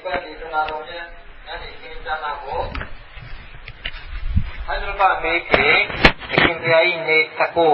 ပတ်ဒီနာတော်ရဲ့ညနေခင်းကျမ်းစာကိုဟိုင်းဒရဘာမေကေအခင်ဗျာဤနေသကို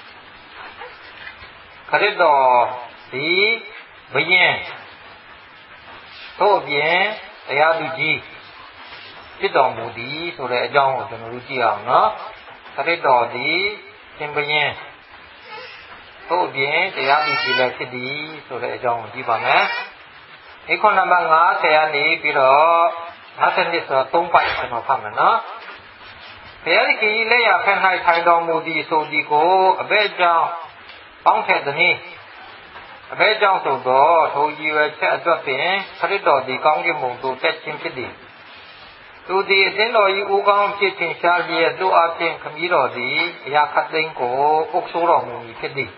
ခရစ်တော်ဒီဘယင်တို့အပြင်တရားသူကြီးဖြစ်တော်မူသည်ဆိုတဲ့အကြောင်းကိုကျွန်တော်တို့ကြည့်အောင်နော်ခရစ်တော်ဒီရှင်ဘယင်တို့အပြင်တရားသူကြီးလည်းဖြစ်သည်ဆိုတဲ့အကြောင်းကိုကြည့်ပါမယ်ဒီခုနံပါတ်50ကနေပြီးတော့52ဆိုတော့3ပိုက်ကျွန်တော်ဖတ်မယ်နော်ဘုရားသခင်လက်ရဖက်၌ထိုင်တော်မူသည်ဆိုသည်ကိုအဘဲကြောင့်ပေါင်းထက်သည်အဘဲကြောင့်ဆိုတော့ထိုရည်ရွယ်ချက်အတွက်ပင်ခရစ်တော်သည်ကောင်းကင်ဘုံသို့တက်ခြင်းဖြစ်သည်သူသည်အသင်းတော်၏ဦးခေါင်းဖြစ်ခြင်းရှားလျက်တို့အပြင်ခမည်းတော်သည်အရာခတ်သိမ်းကိုအုပ်ဆိုးတော်မူမည်ဖြစ်သည်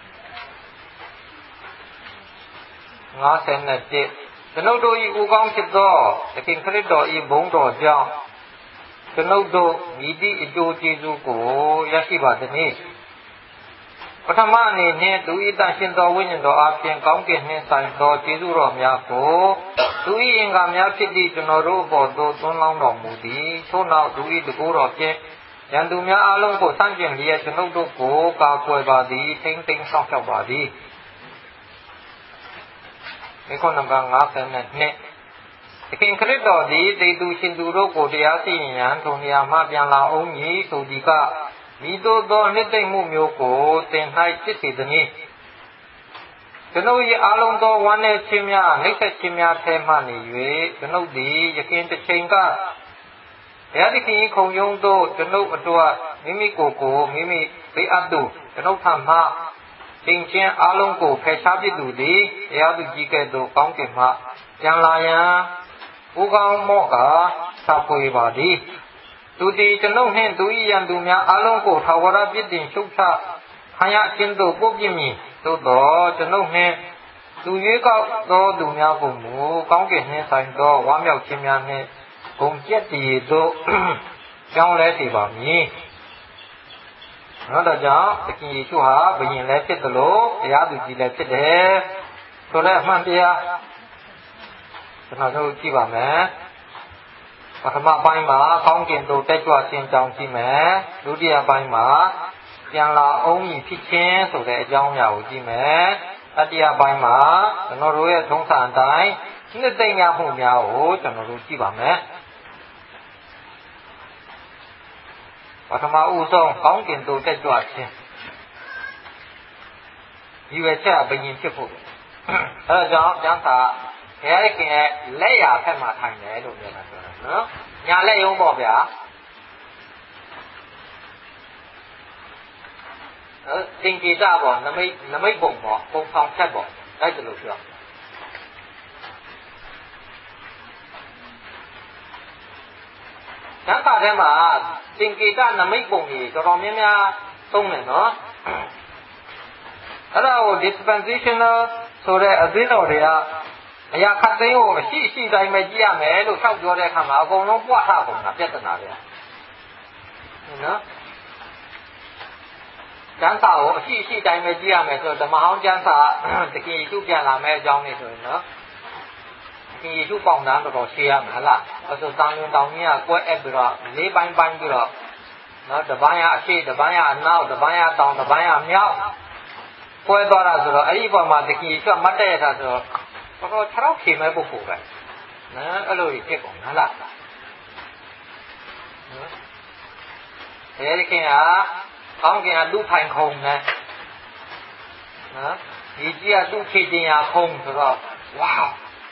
57ကျွန်ုပ်တို့၏ဦးခေါင်းဖြစ်သောသခင်ခရစ်တော်၏ဘုန်းတော်ကြောင့်ကျွန်ုပ်တို့ဤသည့်အကျိုးကျေးဇူးကိုရရှိပါသည်။ပထမအနေနဲ့သူ၏တန်ရှင်သောဝိညာဉ်တော်အပြင်ကောင်းကင်နှင့်ဆိုင်သောကျေးဇူးတော်များကိုသူ၏အင်္ဂါများဖြစ်သည့်ကျွန်တော်တို့အပေါ်သို့သွန်းလောင်းတော်မူသည်။ထို့နောက်သူ၏တကူတော်ဖြင့်ရန်သူများအလုံးကိုဆန့်ကျင်လျက်ကျွန်ုပ်တို့ကိုကာကွယ်ပါသည်၊ထိန်းသိမ်းဆောင်ရှောက်ပါသည်။ဒီခုနံပါတ်52သခင်ခရစ်တော်သည်တေသူရှင်သူတို့ကိုတရားစီရင်ရန်ထိုနေရာမှပြန်လာအောင်မည်ဆိုသည်ကမိတို့သောနှစ်သိမ့်မှုမျိုးကိုသင်၌ဖြစ်စေသည်။ကျွန်ုပ်၏အလုံးသောဝမ်းနည်းခြင်းများနှိပ်စက်ခြင်းများထဲမှနေ၍ကျွန်ုပ်သည်ယခင်တစ်ချိန်ကဘုရားသခင်ခုံရုံးသို့ကျွန်ုပ်အတွက်မိမိကိုယ်ကိုမိမိဘေးအပ်သို့ကျွန်ုပ်ထံမှသင်ခြင်းအလုံးကိုဖယ်ရှားပစ်သူသည်တရားသူကြီးကဲ့သို့ကောင်းကင်မှပြန်လာရန်ဦးခေါင်းမော့ကသာပွေပါသည်သူသည်ကျွန်ုပ်နှင့်သူ၏ရန်သူများအလုံးကိုထာဝရပြစ်တင်ရှုတ်ချခံရခြင်းသို့ပို့ပြမည်သို့သောကျွန်ုပ်နှင့်သူရွေးကောက်သောသူများကိုမူကောင်းကင်နှင့်ဆိုင်သောဝမ်းမြောက်ခြင်းများနှင့်ဂုဏ်ကျက်တည်သို့ကြောင်းလဲစေပါမည်နောက်ကြောင့်သခင်ယေရှုဟာဘုရင်လည်းဖြစ်သလိုတရားသူကြီးလည်းဖြစ်တယ်ဆိုတဲ့အမှန်တရားကျွန်တော်တို့ကြည့်ပါမယ်ပထမပိုင်းမှာကောင်းကင်သို့တက်ကြွခြင်းကြောင်းကြည့်မယ်ဒုတိယပိုင်းမှာပြန်လာအောင်ဤဖြစ်ခြင်းဆိုတဲ့အကြောင်းအရာကိုကြည့်မယ်တတိယပိုင်းမှာကျွန်တော်တို့ရဲ့ထုံးစံအတိုင်းနှစ်သိမ့်ရမှုများကိုကျွန်တော်တို့ကြည့်ပါမယ်ပထမဦးဆုံးကောင်းကင်သို့တက်ကြွခြင်းဒီဝေချက်ဘယင်ဖြစ်ဖို့အဲဒါကြောင့်ကျမ်းစာဘုရားခင်ရဲ့လက်ရာဖက်မှာထိုင်တယ်လို့ပြောတာပြောတာနော်ညာလက်ရုံးပေါ့ဗျာသင်္ကေတပေါ့နမိတ်ပုံပေါ့ပုံဆောင်ချက်ပေါ့အဲ့ဒါလို့ပြောကျမ်းစာထဲမှာသင်္ကေတနမိတ်ပုံကြီးတော်တော်များများသုံးတယ်နော်အဲ့ဒါကို dispensational ဆိုတဲ့အသင်းတော်တွေကအရာခတ်သိမ်းကိုအရှိတိုင်းပဲကြည့်ရမယ်လို့ထောက်ပြောတဲ့အခါမှာအကုန်လုံးပွားထားပုံတာပြဿနာတွေနော်ကျမ်းစာကိုအရှိတိုင်းပဲကြည့်ရမယ်ဆိုတော့ဓမ္မဟောင်းကျမ်းစာတကယ်ယေရှုပြန်လာမယ့်အကြောင်းလေးဆိုရင်နော်တကယ်ယေရှုပေါင်တန်းတော်တော်ရှင်းရမယ်ဟလားအဲဆိုတောင်ရင်တောင်ကြီးကကွဲအပ်ပြီးတော့လေးပိုင်းပြီးတော့နော်တစ်ပိုင်းကအရှိတစ်ပိုင်းကအနောက်တစ်ပိုင်းကတောင်တစ်ပိုင်းကမြောက်ကွဲသွားတာဆိုတော့အဲ့ဒီပုံမှာတကယ်ယေရှုမတ်တရတာဆိုတော့တော့6ရောက်ခေမဲ့ပုဂ္ဂိုလ်ပဲနော်အဲ့လိုဖြစ်ကုန်ဟလားနော်အဲဒီခင်ကကောင်းကင်ကလူထိုင်ခုံနဲ့နော်ဒီကြီးကလူဖြည့်တင်ရခုံဆိုတော့ဝါ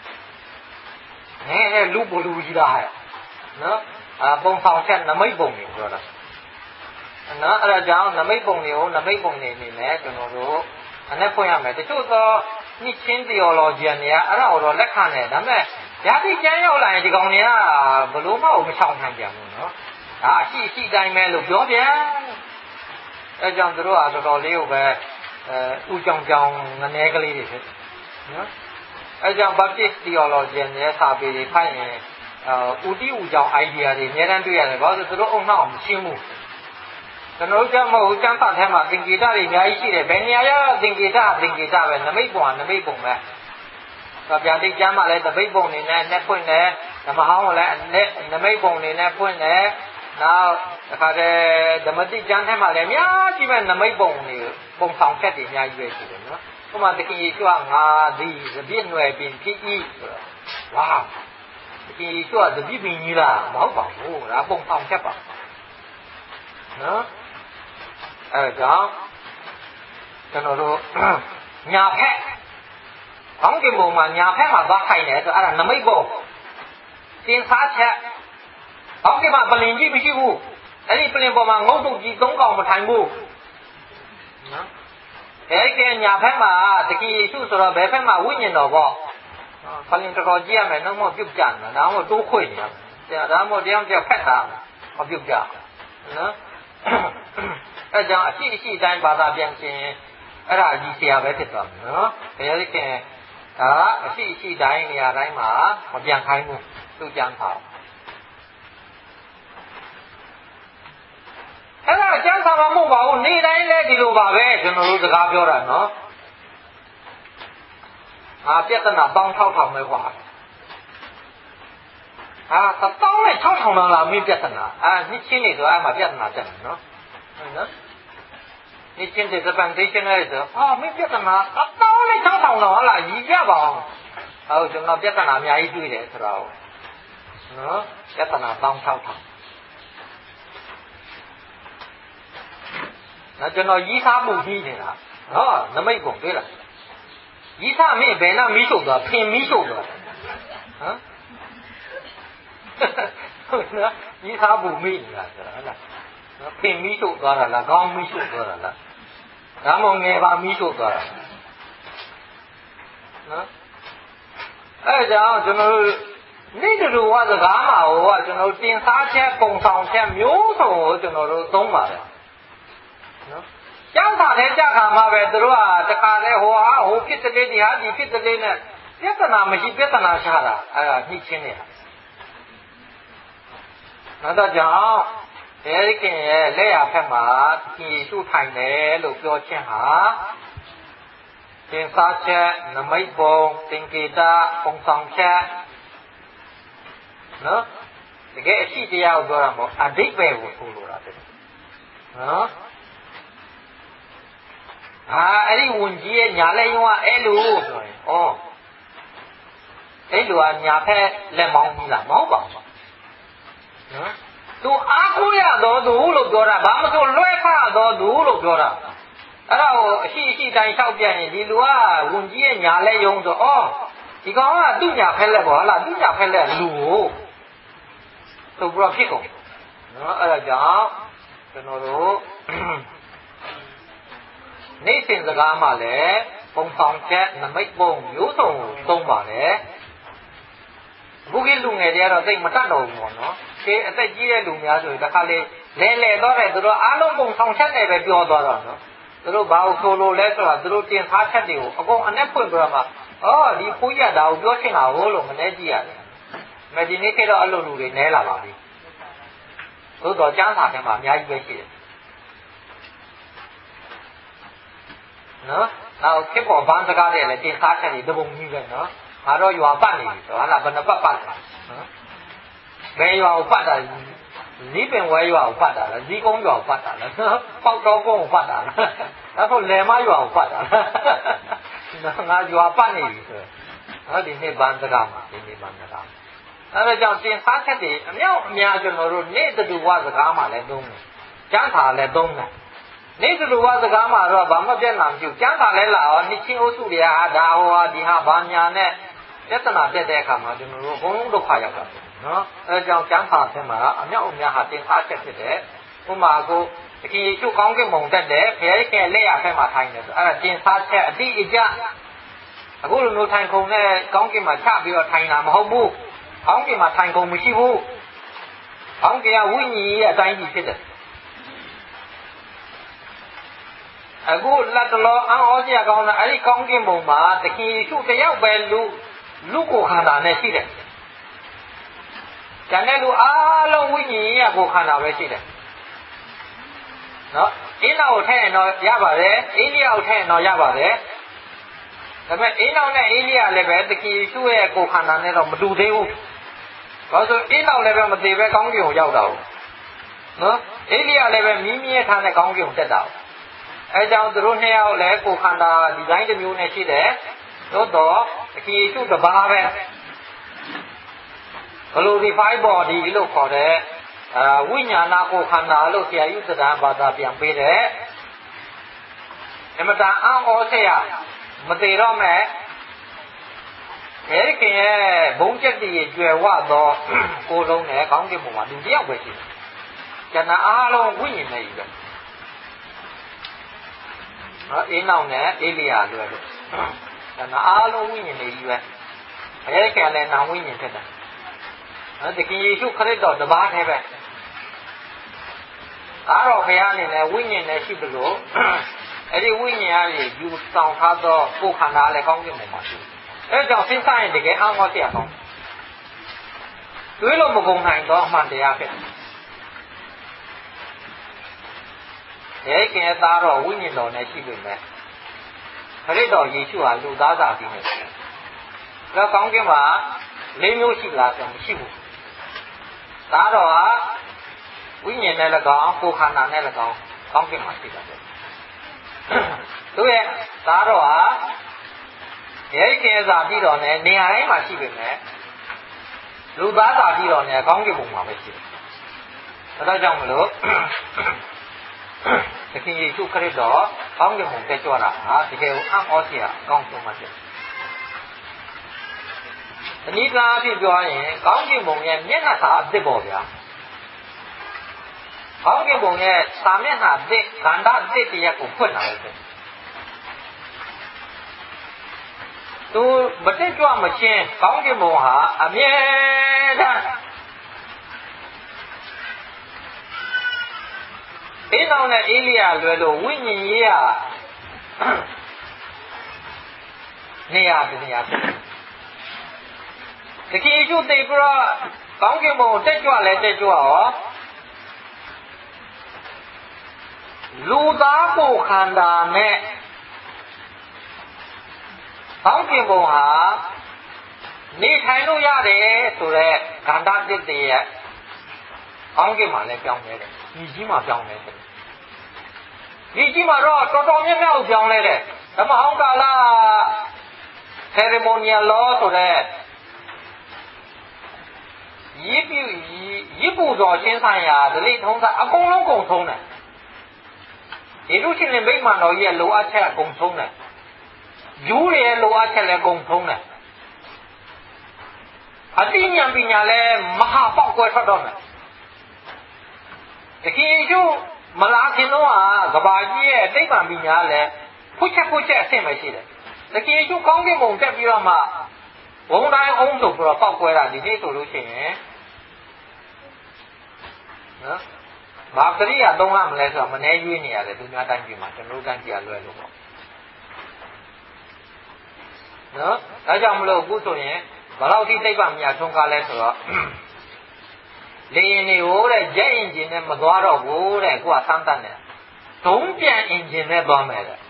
နဲလူဘလူကြီးလားဟဲ့နော်ပုံဆောင်ချက်နမိတ်ပုံတွေပြောတာနော်အဲ့ဒါကြောင့်နမိတ်ပုံတွေကိုနမိတ်ပုံတွေနေနဲ့ကျွန်တော်တို့အနေဖွင့်ရမယ်တချို့သောနှစ်ချင်း theologian တွေကအဲ့ဒါကိုတော့လက်ခံတယ်ဒါပေမဲ့ဓာတိကျမ်းရောက်လာရင်ဒီကောင်တွေကဘလို့မှမချောင်နိုင်ပြန်ဘူးနော်ဒါအရှိတိုင်းပဲလို့ပြောပြန်အဲကြောင့်တို့ကတော်တော်လေးကိုပဲဥကြောင်ငနေကလေးတွေဖြစ်နော်အဲကြောင့် Baptist theologian ရဲ့စာပေတွေဖတ်ရင်ဥတီဥကြောင် idea တွေအများတန်းတွေ့ရတယ်ဘာလို့ဆိုတော့အုံနောက်အောင်မရှင်းဘူးကျွန်တော်တို့ကမဟုတ်ကျမ်းစာထဲမှာသင်္ကေတတွေအများကြီးရှိတယ်ဘယ်နေရာရသင်္ကေတပဲနမိတ်ပုံပဲဗျာတိကျမ်းမှာလည်းတပိတ်ပုံနေနဲ့နဲ့ဖွင့်တယ်ဓမ္မဟောင်းကလည်းနမိတ်ပုံနေနဲ့ဖွင့်တယ်နောက်တစ်ခါတည်းဓမ္မတိကျမ်းထဲမှာလည်းအများကြီးပဲနမိတ်ပုံနေပုံဆောင်ချက်တွေအများကြီးပဲရှိတယ်နော်ဥပမာတခင်ယေရှုကငါသည်သပြည့်နွယ်ပင်ဖြစ်၏ဆိုတော့ဝါတခင်ယေရှုကသပြည့်ပင်ကြီးလားမဟုတ်ပါဘူးဒါပုံဆောင်ချက်ပါနော်အဲဒါကျွန်တော်တို့ညာဖက်ကောင်းကင်ဘုံမှာညာဖက်မှာသွားခိုင်တယ်ဆိုအဲ့ဒါနမိတ်ပုံတင်စားချက်ကောင်းကင်မှာပလင်ကြီးမရှိဘူးအဲ့ဒီပလင်ပေါ်မှာငုတ်တုတ်ကြီး၃កောင်မထိုင်ဘူးနော်အဲ့ဒီညာဖက်မှာတခင်ယေရှုဆိုတော့ဘယ်ဖက်မှာဝိညာဉ်တော်ပေါ့ပလင်တော်ကြီးရမယ်နှုတ်မပြုတ်ကြတယ်ဒါမှမဟုတ်တိုးခွေနေတာဒါမှမဟုတ်တရားကြောက်ဖက်တာမပြုတ်ကြနော်အဲကြောင့်အရှိတိုင်းဘာသာပြန်ခြင်းအဲ့ဒါအကြီးဆရာပဲဖြစ်သွားမယ်နော်ဘယ်ရည်ခင်ဒါအရှိတိုင်းနေရာတိုင်းမှာမပြန်ခိုင်းဘူးသူ့ကြမ်းပါအဲ့ဒါကျမ်းစာမှာမဟုတ်ပါဘူးနေ့တိုင်းလဲဒီလိုပါပဲကျွန်တော်တို့စကားပြောတာနော်ပြဿနာ16000ပဲကွာ16000လားမင်းပြဿနာနှစ်ချင်းနေဆိုအဲ့မှာပြဿနာတက်တယ်နော်ဟုတ်နော်နှစ်ချင်းတဲ့ presentation လဲဆိုမင်းပြဿနာ16000လောက်ဟာလားရည်ကြပါအောင်ဟုတ်ကျွန်တော်ပြဿနာအများကြီးတွေ့တယ်ဆိုတော့နော်ပြဿနာ16000နော်ကျွန်တော်ကြီးစားမှုကြီးနေတာနော်နမိတ်ကုန်တွေ့လားကြီးစားမင်းဘယ်နာမီးရှို့သွားဖင်မီးရှို့သွားဟမ်ဟုတ်နော်ကြီးစားမှုမိနေတာဆိုတာဟုတ်လားနော်ဖင်မီးရှို့သွားတာလားခေါင်းမီးရှို့သွားတာလားဒါမှမဟုတ်ငယ်ပါမီးရှို့သွားတာနော်အဲကြောင့်ကျွန်တော်တို့နေ့တူဝါစကားမှာဟိုကကျွန်တော်တင်စားချက်ပုံဆောင်ချက်မျိုးစုံကိုကျွန်တော်တို့သုံးပါတယ်နော်ကျောင်းသားတဲ့ကြခါမှာပဲသူတို့ကတခါလဲဟိုဖြစ်တဲ့ဒီဟာဒီဖြစ်တဲ့နဲ့ပြဿနာမရှိပြဿနာရှာတာအဲ့ဒါနှိမ့်ချင်းနေတာနောက်တော့ကြောင့်အဲဒီခင်ရဲ့လက်ရဖက်မှာယေရှုထိုင်တယ်လို့ပြောခြင်းဟာသင်္စားချက်နမိတ်ပုံသင်္ကေတပုံဆောင်ချက်နော်တကယ်အရှိတရားကိုပြောတာမဟုတ်အဓိပ္ပာယ်ကိုဆိုလိုတာတဲ့နော်အဲ့ဒီဝန်ကြီးရဲ့ညာလက်ရုံးကအဲ့လိုဆိုရင်အဲ့လိုကညာဖက်လက်မောင်းကြီးလားမဟုတ်ပါဘူးနော်သူအားကိုးရတော်သူလို့ပြောတာဘာမဆိုလွှဲခါတော်သူလို့ပြောတာအဲ့ဒါကိုအရှိတိုင်းလျှောက်ပြန်ရင်ဒီလူကဝန်ကြီးရဲ့ညာလက်ရုံးဆိုဒီကောင်ကသူ့ညာဖက်လက်ပေါ့ဟာလားသူ့ညာဖက်လက်လူကိုဆိုပြီးတော့ဖြစ်ကုန်နော်အဲ့ဒါကြောင့်ကျွန်တော်တို့နေ့စဉ်စကားမှာလည်းပုံဆောင်ချက်နမိတ်ပုံမျိုးစုံသုံးပါတယ်အခုကလူငယ်တွေကတော့သိမတတ်တော့ဘူးပေါ့နော်အသက်ကြီးတဲ့လူများဆိုရင်တစ်ခါလေလဲတော့တယ်သူတို့အားလုံးပုံဆောင်ချက်နဲ့ပဲပြောသွားတော့နော်သူတို့ဘာလို့ဆိုလို့လဲဆိုတာသူတို့တင်ထားချက်တွေကိုအကုန်အနက်ဖွင့်ပြတော့မှဒီဖိုးရတာကိုပြောချင်တာဟုတ်လို့မလဲကြည့်ရတယ်။ဒီနေ့ခေတ်တော့အဲ့လိုလူတွေနဲလာပါပြီ။သို့တော့ကျမ်းစာထဲမှာအများကြီးပဲရှိတယ်။နော်။နောက်ခေတ်ပေါ်ဘာစကားတွေလည်းတင်ထားချက်တွေတပုံကြီးပဲနော်။ငါတော့ရွာပတ်နေပြီဆိုတော့ဟာလားဘယ်နှပတ်ပတ်လဲနော်။ဘယ်ရွာကိုပတ်တာဇီးပင်ဝဲရွာကိုပတ်တာလားဇီးကုန်းရွာကိုပတ်တာလားပေါက်တော်ကုန်းကိုပတ်တာလားဒါဆိုလယ်မရွာကိုပတ်တာလားငါရွာပတ်နေပြီဆိုတော့ဒီနေ့ဘန်းစကားမှာဒီနေ့ဘန်းစကားအဲဒါကြောင့်တင်စားချက်တွေအမြောက်အများကျွန်တော်တို့နေ့တူဝစကားမှာလည်းသုံးတယ်ကျမ်းစာလည်းသုံးတယ်နေ့တူဝစကားမှာတော့ဘာမှပြဿနာမရှိဘူးကျမ်းစာလည်းလာရောနှစ်ချင်းအုပ်စုတွေကဒါဟောဒီဟာဘာညာနဲ့ပြဿနာတက်တဲ့အခါမှာကျွန်တော်တို့ဘုံလုံးဒုက္ခရောက်တာနော်အဲကြောင့်ကျမ်းစာထဲမှာအမြောက်အများဟာတင်စားချက်ဖြစ်တယ်ဥပမာကိုတခင်ယေရှုကောင်းကင်ဘုံတက်တယ်ဘုရားရဲ့လက်ရဖက်မှာထိုင်တယ်ဆိုအဲ့ဒါတင်စားချက်အတိအကျအခုလိုမျိုးထိုင်ခုံနဲ့ကောင်းကင်မှာချပြီးတော့ထိုင်တာမဟုတ်ဘူးကောင်းကင်မှာထိုင်ခုံမရှိဘူးကောင်းကင်ကဝိညာဉ်ရဲ့အတိုင်းကြီးဖြစ်တယ်အခုလက်တော်အောင်းစရာကောင်းတာအဲ့ဒီကောင်းကင်ဘုံမှာတခင်ယေရှုတယောက်ပဲလူကိုခန္ဓာနဲ့ရှိတယ်ကျန်တဲ့လူအားလုံးဝိညာဉ်ရဲ့ကိုခန္ဓာပဲရှိတယ်နော်အိန္ဒိယကိုထည့်ရင်တော့ရပါတယ်အိန္ဒိယကိုထည့်ရင်တော့ရပါတယ်ဒါပေမဲ့အိနောက်နဲ့အေလိယလည်းပဲတခင်ယေရှုရဲ့ကိုယ်ခန္ဓာနဲ့တော့မတူသေးဘူးဘာလို့အိနောက်လည်းပဲမသေးပဲကောင်းကင်ကိုရောက်တာဟုတ်နော်အေလိယလည်းပဲမိမိရဲ့ခန္ဓာကောင်းကင်ကိုတက်တာအဲကြောင့်သူတို့နှစ်ယောက်လည်းကိုယ်ခန္ဓာဒီဇိုင်းတစ်မျိုးနဲ့ရှိတယ်သို့တော့တခင်ယေရှုတစ်ပါးပဲglorified body လို့ခေါ်တဲ့ဝိညာဏကိုခန္ဓာလို့ဆရာယူသဒ္ဒံဘာသာပြန်ပေးတယ်အမတန်အောင်းဩဆရာမသေးတော့မဲ့အဲဒီခင်ရဲ့ဘုံချက်တည်းကျွယ်ဝသောကိုယ်လုံးနဲ့ကောင်းကင်ဘုံမှာလူတယောက်ပဲရှိတယ်။ကျန်တာအားလုံးဝိညာဉ်နဲ့ကြီးပဲ။အေးနောက်နဲ့အေလိယလွယ်လို့ကျန်တာအားလုံးဝိညာဉ်နဲ့ကြီးပဲ။အဲဒီခင်လည်းနာဝိညာဉ်ဖြစ်တယ်။တခင်ယေရှုခရစ်တော်တပါးတည်းပဲ။အားတော်ဘုရားအနေနဲ့ဝိညာဉ်နဲ့ရှိတယ်လို့အဲ့ဒီဝိညာဉ်အရေးယူဆောင်ထားသောကိုယ်ခန္ဓာလည်းကောင်းကင်ဘုံမှာရှိတယ်။အဲကြောင့်စဉ်းစားရင်တကယ်အားငေါ့တရားကောင်း။တွေးလို့မကုန်နိုင်တော့အမှန်တရားဖြစ်တယ်။ဒီကဲသားတော်ဝိညာဉ်တော်နဲ့ရှိပြီမဲ့ခရစ်တော်ယေရှုဟာလူသားစာပြီးနေတယ်။ဒါကောင်းကင်မှာ၄မျိုးရှိလားဆိုမရှိဘူး။သားတော်ဟာဝိညာဉ်နဲ့လည်းကောင်းကိုယ်ခန္ဓာနဲ့လည်းကောင်းကောင်းကင်မှာရှိတယ်။သူရဲ့သားတော်ဟာရဲ့ကဲစာပြီးတော့ねနေရာတိုင်းမှာရှိပေမဲ့လူသားစာပြီးတော့ねကောင်းကင်ဘုံမှာပဲရှိတယ်။ဒါကြောင့်မလို့သခင်ယေရှုခရစ်တော်ကောင်းကင်ဘုံတက်ကြွတာဟာတကယ်ကိုအံ့ဩစရာအကောင်းဆုံးပါဖြစ်တယ်။ဒီနေ့ကအဖြစ်ပြောရင်ကောင်းကင်ဘုံရဲ့မျက်နှာစာအသစ်ပေါ့ဗျာ။ကောင်းကင်ဘုံရဲ့စာမျက်နှာအသစ်ခန္ဓာအသစ်တရက်ကိုဖွင့်လာတယ်သူမတက်ကြွမချင်းကောင်းကင်ဘုံဟာအမြဲတမ်းအေးနောက်နဲ့အေလိယလွယ်လို့ဝိညာဉ်ရေးဟာနေရာတနေရာတကယ်ကျိုးတေပြီးတော့ကောင်းကင်ဘုံတက်ကြွလဲတက်ကြွရောလူသားကိုခန္ဓာနဲ့ကောင်းကင်ဘုံဟာနေထိုင်လို့ရတယ်ဆိုတော့ခန္ဓာသစ်တည်းရဲ့ကောင်းကင်မှာလည်းပြောင်းလဲတယ်ဒီကြီးမှာပြောင်းလဲတယ်ဒီကြီးမှာတော့တော်တော်များများပြောင်းလဲတယ်ဓမ္မဟောင်းကာလ ceremonial law ဆိုတဲ့ရစ်ပူတော်ချင်းဆိုင်ရာဒလိထုံးစားအကုန်လုံးကုန်ဆုံးတယ်ဒီလူရှင်လင်ဗိမာန်တော်ကြီးရဲ့လိုအပ်ချက်အကုန်ဆုံးတယ်ယူရရဲ့လိုအပ်ချက်လည်းကုန်ဆုံးတယ်အတိညာပညာလည်းမဟာပေါက်ကွဲထွက်တော့မယ်တကယ်ကျိုးမလာခင်တော့ကဘာကြီးရဲ့အတိတ်ပံပညာလည်းဖွချက်အဆင့်ပဲရှိတယ်တကယ်ကျိုးကောင်းကင်ဘုံတက်ပြီးတော့မှဘုံတိုင်းအောင်ဆိုပြီးတော့ပေါက်ကွဲတာဒီနေ့ဆိုလို့ရှိရင်နော်ဘာပရိယာသုံးရမလဲဆိုတော့မနှဲရွေးနေရတယ်သူများတိုင်းပြည်မှာကျွန်တော်တိုင်းပြည်လွယ်လို့ပေါ့နော်ဒါကြောင့်မလို့အခုဆိုရင်ဘယ်လောက်ထိသိပ္ပံမြတ်ထုံးကားလဲဆိုတော့လေရင်တွေကိုတဲ့ဂျက်အင်ဂျင်နဲ့မသွားတော့ဘူးတဲ့ကိုကစမ်းတတ်တယ်ဒုံးပြန်အင်ဂျင်နဲ့သွားမယ်တဲ့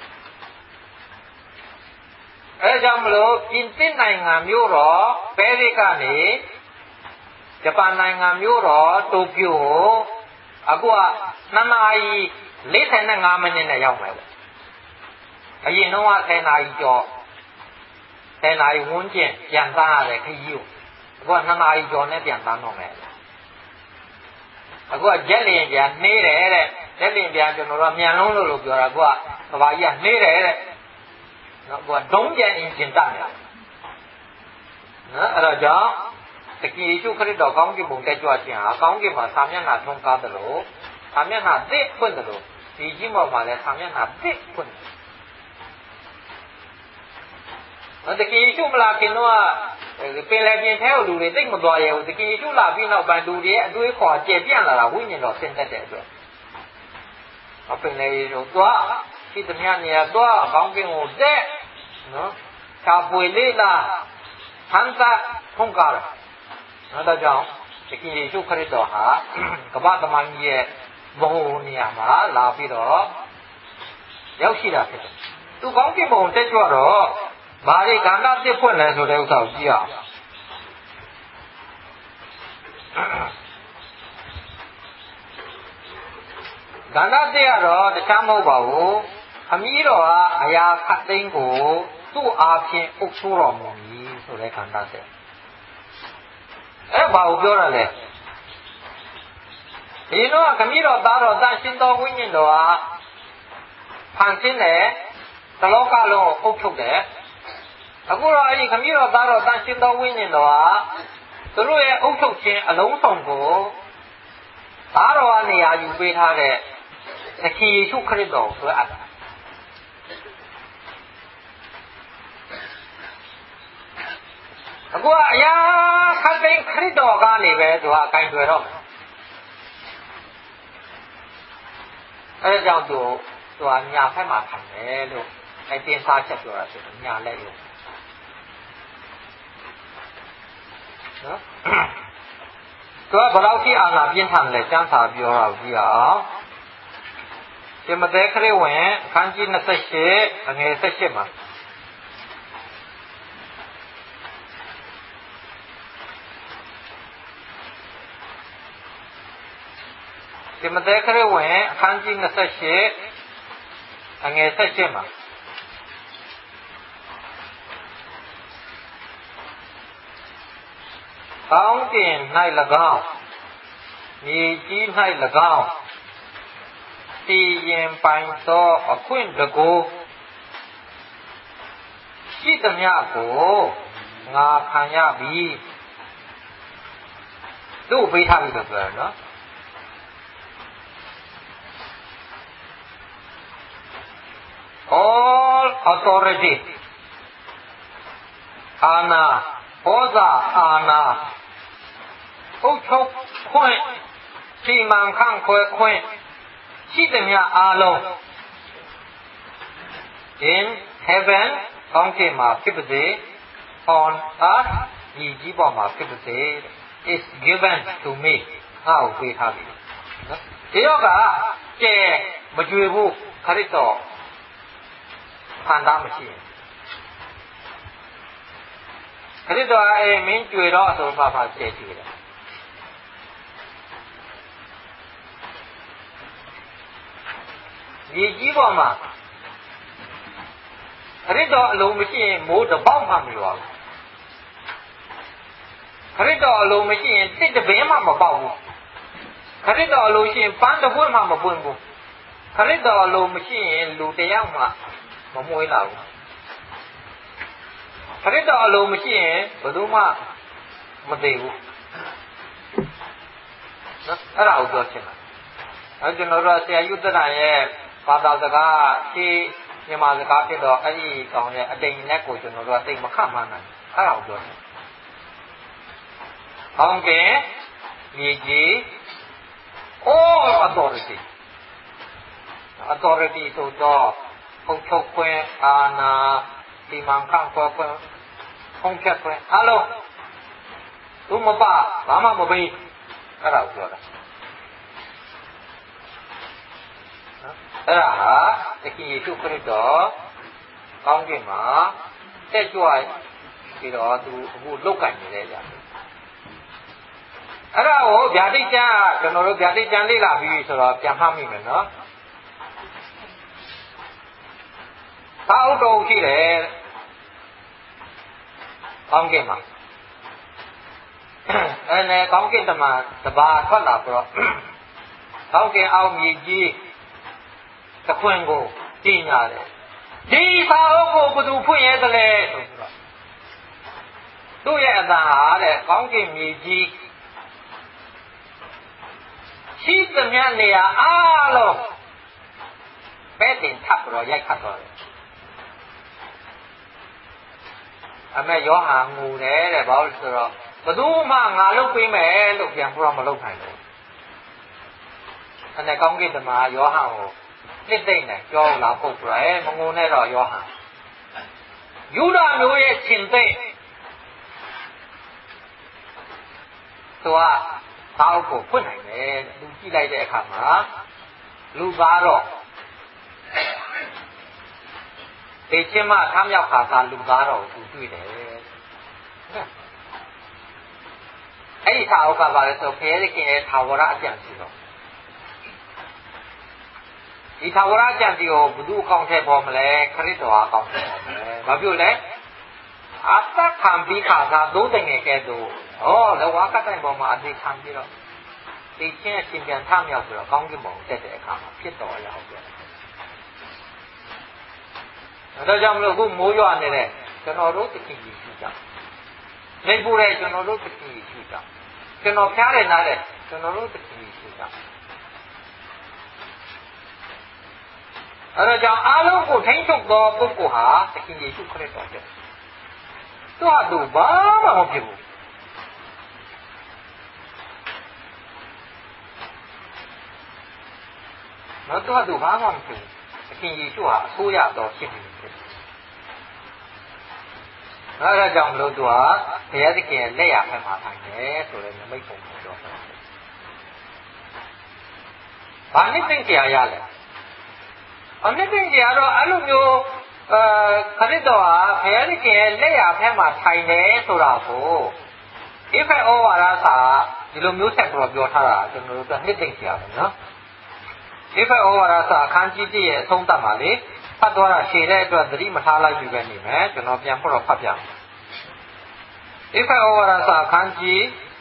အဲကြောင့်မလို့ပြင်သစ်နိုင်ငံမြို့တော်ပဲရစ်ကနေဂျပန်နိုင်ငံမြို့တော်တိုကျိုကိုအခုက2 နာရီ45 မိနစ်နဲ့ရောက်မယ်ပေါ့အရင်တော့10 နာရီကျော်10 နာရီဝန်းကျင်ပြန်သားရတယ်ခကြီးကိုအခုက2 နာရီကျော်နဲ့ပြန်သားတော့မယ်အခုကဂျက်လင်ပြန်နှေးတယ်တဲ့ဂျက်လင်ပြန်ကျွန်တော်တို့မြန်လုံးလို့ပြောတာအခုကဘာကြီးကနှေးတယ်တဲ့နော်အခုကဒုံးပြန်အင်ဂျင်တက်တယ်နော်အဲ့တော့ကြောင့်တကယ်ယေရှုခရစ်တော်ကောင်းကင်ဘုံတက်ကြွခြင်းဟာကောင်းကင်မှာစာမျက်နှာထုံးကားတယ်လို့စာမျက်နှာသစ်ဖွင့်တယ်လို့ဒီကြီးမောက်မှာလည်းစာမျက်နှာသစ်ဖွင့်တယ်တကယ်ယေရှုမလာခင်တော့ပင်လယ်ပြင်ထဲကိုလူတွေသိမသွားရဘူးတကယ်ယေရှုလာပြီးနောက်ပိုင်းလူတွေရဲ့အတွေးခေါ်ကျေပြန့်လာတာဝိညာဉ်တော်ဆင်းသက်တဲ့အတွက်အပင်လေတို့သွားဒီတမန်နေရာသွားကောင်းကင်ကိုတက်နော်ခြာပွေလေးလားဟန်သာထုံးကားတယ်နော်ဒါကြောင့်တကယ်ယေရှုခရစ်တော်ဟာကမ္ဘာသမိုင်းကြီးရဲ့ဘုံနေရာမှာလာပြီးတော့ရောက်ရှိတာဖြစ်တယ်သူကောင်းကင်ဘုံတက်ကြွတော့ဘာတွေကန္တာတစ်ဖွင့်လဲဆိုတဲ့ဥစ္စာကိုကြည့်အောင်ကန္တာတစ်ကတော့တခြားမဟုတ်ပါဘူးအမီးတော်ကအရာခတ်သိမ်းကိုသူ့အားဖြင့်အုပ်ဆိုးတော်မူမည်ဆိုတဲ့ကန္တာတစ်အဲ့ဘာကိုပြောရလဲဒီတော့ခမည်းတော်သားတော်တန်ရှင်တော်ဝိညာဉ်တော်ဟာဖန်ဆင်းတယ်တလောကလုံးကိုအုပ်ချုပ်တယ်အခုတော့အဲ့ဒီခမည်းတော်သားတော်တန်ရှင်တော်ဝိညာဉ်တော်ဟာသူတို့ရဲ့အုပ်ချုပ်ခြင်းအလုံးစုံကိုသားတော်ကနေရာယူပေးထားတဲ့သခင်ယေရှုခရစ်တော်ဆိုအပ်တာအခုကအရာခတ်သိမ်းခရစ်တော်ကနေပဲသူကအကင်တွေတော့မယ်အဲဒါကြောင့်သူကညာဖက်မှာခံတယ်လို့အဲတင်စားချက်ပြောတာဆိုတော့ညာလက်ရုံနော်သူကဘယ်လောက်ထိအာဏာပြင်းထန်လဲစမ်းစာပြောတာကြည့်အောင်ဒီမသက်ခရစ်ဝင်အခန်းကြီး28အငယ်18မှာဒီမသက်ခရစ်ဝင်အခန်းကြီး28အငယ်18မှာကောင်းကင်၌၎င်းမြေကြီး၌၎င်းတည်ရင်ပိုင်သောအခွင့်တကူရှိသမျှကိုငါခံရပြီတို့ပေးထားပြီလို့ပြောတယ်နော် all authority အာဏာဩဇာအာဏာအုပ်ချုပ်ခွင့်စီမံခန့်ခွဲခွင့်ရှိသမျှအားလုံး in heaven ကောင်းကင်မှာဖြစ်ပါစေ on earth ဒီကြီးပေါ်မှာဖြစ်ပါစေ is given to me ငါ့ကိုပေးထားပြီနော်ဒီတော့ကကျဲမကြွေဘူးခရစ်တော်ခံတာမရှိဘူးခရစ်တော်အေးမင်းကြွေတော့အဆုံးပါပါကျဲကြည့်တယ်ဒီကြီးပေါ်မှာခရစ်တော်အလုံးမရှိရင်မိုးတစ်ပေါက်မှမလွာဘူးခရစ်တော်အလုံးမရှိရင်တစ်တပင်းမှမပေါက်ဘူးခရစ်တော်အလုံးရှိရင်ပန်းတစ်ပွင့်မှမပွင့်ဘူးခရစ်တော်အလုံးမရှိရင်လူတစ်ယောက်မှမမွေးလာဘူးခရစ်တော်အလုံးမရှိရင်ဘယ်သူမှမသိဘူးနော်အဲ့ဒါကိုပြောချင်တာအဲကျွန်တော်တို့ဆရာယုတ္တရရဲ့ဘာသာစကားရှင်းမြန်မာစကားဖြစ်တော့အဲ့ဒီကောင်ရဲ့အတိမ်နဲ့ကိုကျွန်တော်တို့ကသိမခတ်မှန်းနိုင်အဲ့ဒါကိုပြောတယ်။ကောင်းကင်မြေကြီး all authority ဆိုတော့အုပ်ချုပ်ခွင့်အာဏာစီမံခန့်ခွဲခွင့်ဖုံးဖြတ်ခွင့်အားလုံးသူမပါဘာမှမပေးအဲ့ဒါကိုပြောတာအဲ့ဒါဟာတခင်ယေရှုခရစ်တော်ကောင်းကင်မှာတက်ကြွပြီးတော့သူအခုလုတ်ကင်နေတဲ့ကြာအဲ့ဒါကိုဗျာဒိတ်ကျမ်းကျွန်တော်တို့ဗျာဒိတ်ကျမ်းလေ့လာပြီးဆိုတော့ပြန်မှတ်မိမယ်နော်သာဥတော်ရှိတယ်ကောင်းကင်မှာအဲ့နဲ့ကောင်းကင်တမန်တပါးထွက်လာပြီးတော့ကောင်းကင်အောင်မြေကြီးတခွင်ကိုတင်ရတယ်ဒီသာအုပ်ကိုဘယ်သူဖွင့်ရဲသလဲဆိုပြီးတော့သူ့ရဲ့အသာဟာတဲ့ကောင်းကင်မြေကြီးရှိသမျှနေရာအားလုံးပဲတင်ထပ်ပြီးတော့ရိုက်ခတ်သွားတယ်အမေယောဟန်ငိုတယ်တဲ့ဘာလို့ဆိုတော့ဘယ်သူမှငါလုပ်ပေးမယ်လို့ပြန်ပြောမလုပ်နိုင်ဘူးအဲ့ဒါကောင်းကင်တမန်ယောဟန်ကိုနှစ်သိမ့်တယ်ကြောလာပုတ်ပြရဲမငုံနဲ့တော့ယောဟန်ယူဒမျိုးရဲ့ရှင်သိမ့်သူကသာအုပ်ကိုဖွင့်နိုင်တယ်လူကြည့်လိုက်တဲ့အခါမှာလူသားတော့တပေချင်းမထမ်းမြောက်ခါသာလူသားတော်ကိုတွေ့တယ်အဲ့ဒီသာဝကပါလဲဆိုဘုရားသခင်ရဲ့သာဝရအကြံစီတော်ဒီသာဝရအကြံစီကိုဘု து အကောင့်ထဲပေါ်မလဲခရစ်တော်အကောင့်ထဲပေါ်မလဲဘာဖြစ်လဲအတ္တခံပြီးခါသာသုံးတငယ်ကဲတော့လောကကတိုင်ပေါ်မှာအသေးခံပြီးတော့ဒီချင်းအရှင်ပြန်ထမြောက်ဆိုတော့ကောင်းကင်ဘုံတက်တဲ့အခါမှာဖြစ်တော်ရအောင်ပြန်ဒါကြောင့်မလို့အခုမိုးရွာနေတဲ့ကျွန်တော်တို့တခင်ကြီးရှိကြနေပူတဲ့ကျွန်တော်တို့တခင်ကြီးရှိကြကျွန်တော်ဖျားတယ်နားတဲ့ကျွန်တော်တို့တခင်ကြီးရှိကြအဲ့တော့ကြောင့်အားလုံးကိုထိန်းချုပ်သောပုဂ္ဂိုလ်ဟာတခင်ယေရှုခရစ်တော်ဖြစ်သူဟာသူဘာမှမဖြစ်ဘူးနော်သူဟာသူဘာမှမဖြစ်ဘူးတခင်ယေရှုဟာအစိုးရတော်ဖြစ်နေတယ်အဲ့ဒါကြောင့်မလို့သူဟာဘုရားသခင်ရဲ့လက်ရဖက်မှာထိုင်တယ်ဆိုတဲ့နမိတ်ပုံကိုပြောတာဘာနည်းသိကြရလဲအနည်းသိကြရတော့အဲ့လိုမျိုးခရစ်တော်ဟာဘုရားသခင်ရဲ့လက်ရဖက်မှာထိုင်တယ်ဆိုတာကိုဧဖက်ဩဝါဒစာဒီလိုမျိုးဆက်ပြီးပြောထားတာကျွန်တော်တို့ကနှစ်သိကြရတယ်နော်ဧဖက်ဩဝါဒစာအခန်းကြီး1ရဲ့အဆုံးသတ်မှာလေဖတ်သွားတာရှည်တဲ့အတွက်သတိမထားလိုက်ပြီပဲနေမယ်ကျွန်တော်ပြန်ဖို့တော့ဖတ်ပြမယ်ဧဖက်ဩဝါဒစာအခန်းကြီး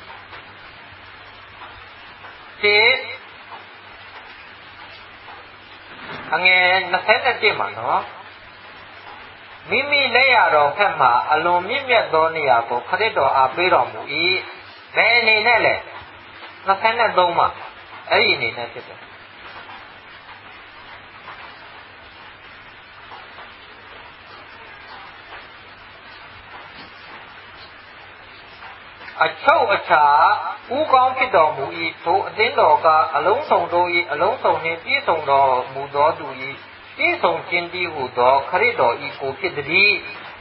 1အငယ်27မှာနော်မိမိလက်ရတော်ဖက်မှာအလွန်မြင့်မြတ်သောနေရာကိုခရစ်တော်အားပေးတော်မူ၏ဘယ်အနေနဲ့လဲ23မှာအဲ့ဒီအနေနဲ့ဖြစ်တယ်အချုပ်အခြာဥကောင်းဖြစ်တော်မူ၏ထိုအသင်းတော်ကအလုံးစုံတို့၏အလုံးစုံနှင့်ပြည့်စုံတော်မူသောသူ၏ပြည့်စုံခြင်းတည်းဟူသောခရစ်တော်၏ကိုဖြစ်သည်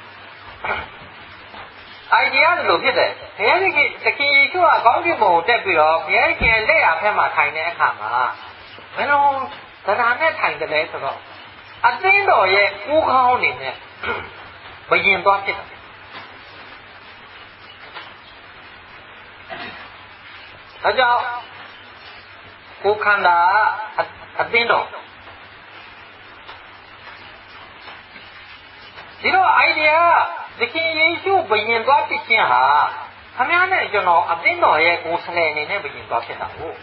အိုင်ဒီယာလိုဖြစ်တယ်ဘုရားသခင်တခင်ယေရှုကကောင်းကင်ဘုံကိုတက်ပြီးတော့ဘုရားသခင်လက်ရဖက်မှာထိုင်တဲ့အခါမှာဘယ်လိုတရားနဲ့ထိုင်တယ်လဲဆိုတော့အသင်းတော်ရဲ့ဥကောင်းအနေနဲ့ဘယင်သွားဖြစ်တယ်ဒါကြောင့်ကိုခန္ဓာအသင်းတော်ဒီတော့အိုင်ဒီယာသခင်ယေရှုဘယင်သွားဖြစ်ခြင်းဟာခမည်းနဲ့ကျွန်တော်အသင်းတော်ရဲ့ကိုယ်စလဲအနေနဲ့ဘယင်သွားဖြစ်တာကို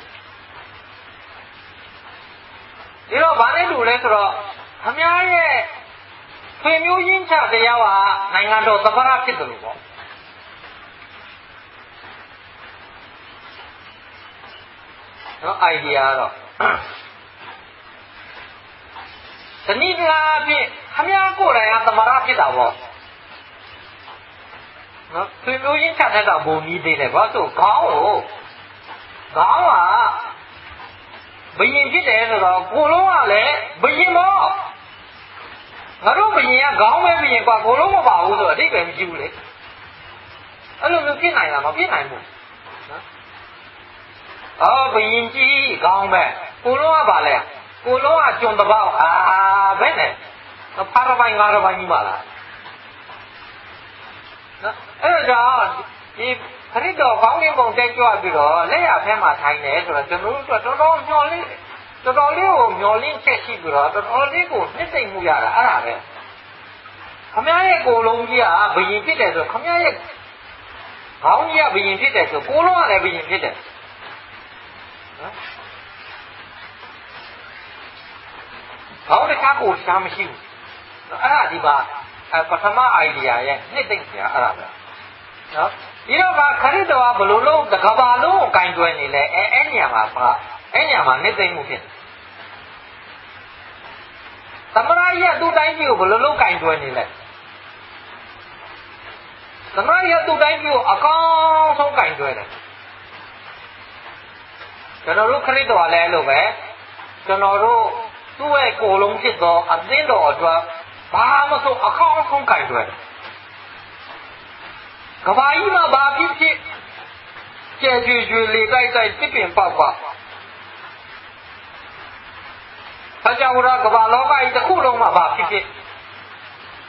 ဒီတော့ဘာလဲလို့လဲဆိုတော့ခမည်းရဲ့ဆွေမျိုးရင်းချတရားဟာနိုင်ငံတော်သမ္မတဖြစ်တယ်လို့ပေါ့နော်အိုင်ဒီယာတော့တနည်းအားဖြင့်ခမည်းကိုယ်တိုင်ကသမရဖြစ်တာပေါ့နော်ဆွေမျိုးရင်းချတဲ့ကဘုံကြီးသေးတယ်ဘာလို့ခေါင်းကဘယင်ဖြစ်တယ်ဆိုတော့ကိုလုံးကလည်းဘယင်ပေါ့ငါတို့ဘယင်ကခေါင်းပဲဘယင်กว่าကိုလုံးမပါဘူးဆိုတော့အဓိပ္ပာယ်မရှိဘူးလေအဲ့လိုမျိုးဖြစ်နိုင်တာမဖြစ်နိုင်ဘူးနော်ဘယင်ကြီးခေါင်းပဲကိုလုံးကပါလဲကိုလုံးကကျွန်တပေါက်ဘယ်နဲ့ဖားရပိုင်းငါးရပိုင်းကြီးပါလားနော်အဲ့တော့ဒီခရစ်တော်ကောင်းကင်ဘုံတက်ကြွပြီးတော့လက်ရဖက်မှာထိုင်တယ်ဆိုတော့ကျွန်တော်တို့တော်တော်မျောလင်းတော်တော်လေးကိုမျောလင်းချက်ရှိပြီးတော့တော်တော်လေးကိုနှစ်သိမ့်မှုရတာအဲ့ဒါပဲခမည်းရဲ့ကိုလုံးကြီးကဘယင်ဖြစ်တယ်ဆိုခမည်းရဲ့ခေါင်းကြီးကဘယင်ဖြစ်တယ်ဆိုကိုလုံးကလည်းဘယင်ဖြစ်တယ်နော်ခေါင်းတစ်ခါကိုရှားမရှိဘူးအဲ့ဒါဒီပါပထမအိုင်ဒီယာရဲ့နှစ်သိမ့်စရာအဲ့ဒါပဲနော်ဒီတော့ကခရစ်တော်ကဘလို့လုံးတစ်ကမ္ဘာလုံးကိုကင်တွယ်နေလဲအဲ့ညမှာနှစ်သိမ့်မှုဖြစ်တယ်သမရရဲ့သူ့တိုင်းပြည်ကိုဘလို့လုံးကင်တွယ်နေလဲသမရရဲ့သူ့တိုင်းပြည်ကိုအကောင်းဆုံးကင်တွယ်တယ်ကျွန်တော်တို့ခရစ်တော်လည်းအဲ့လိုပဲကျွန်တော်တို့သူ့ရဲ့ကိုယ်လုံးဖြစ်သောအသင်းတော်အတွက်ဘာမှမဆိုအကောင်းဆုံးကင်တွယ်တယ်ကဘာကြီးမှာဘာဖြစ်ဖြစ်ကျဲကျွေကျွေလေတိုက်တိုက်တစ်ပင်ပေါက်ပါဆရာဝရကဘာလောကကြီးတစ်ခုလုံးမှာဘာဖြစ်ဖြစ်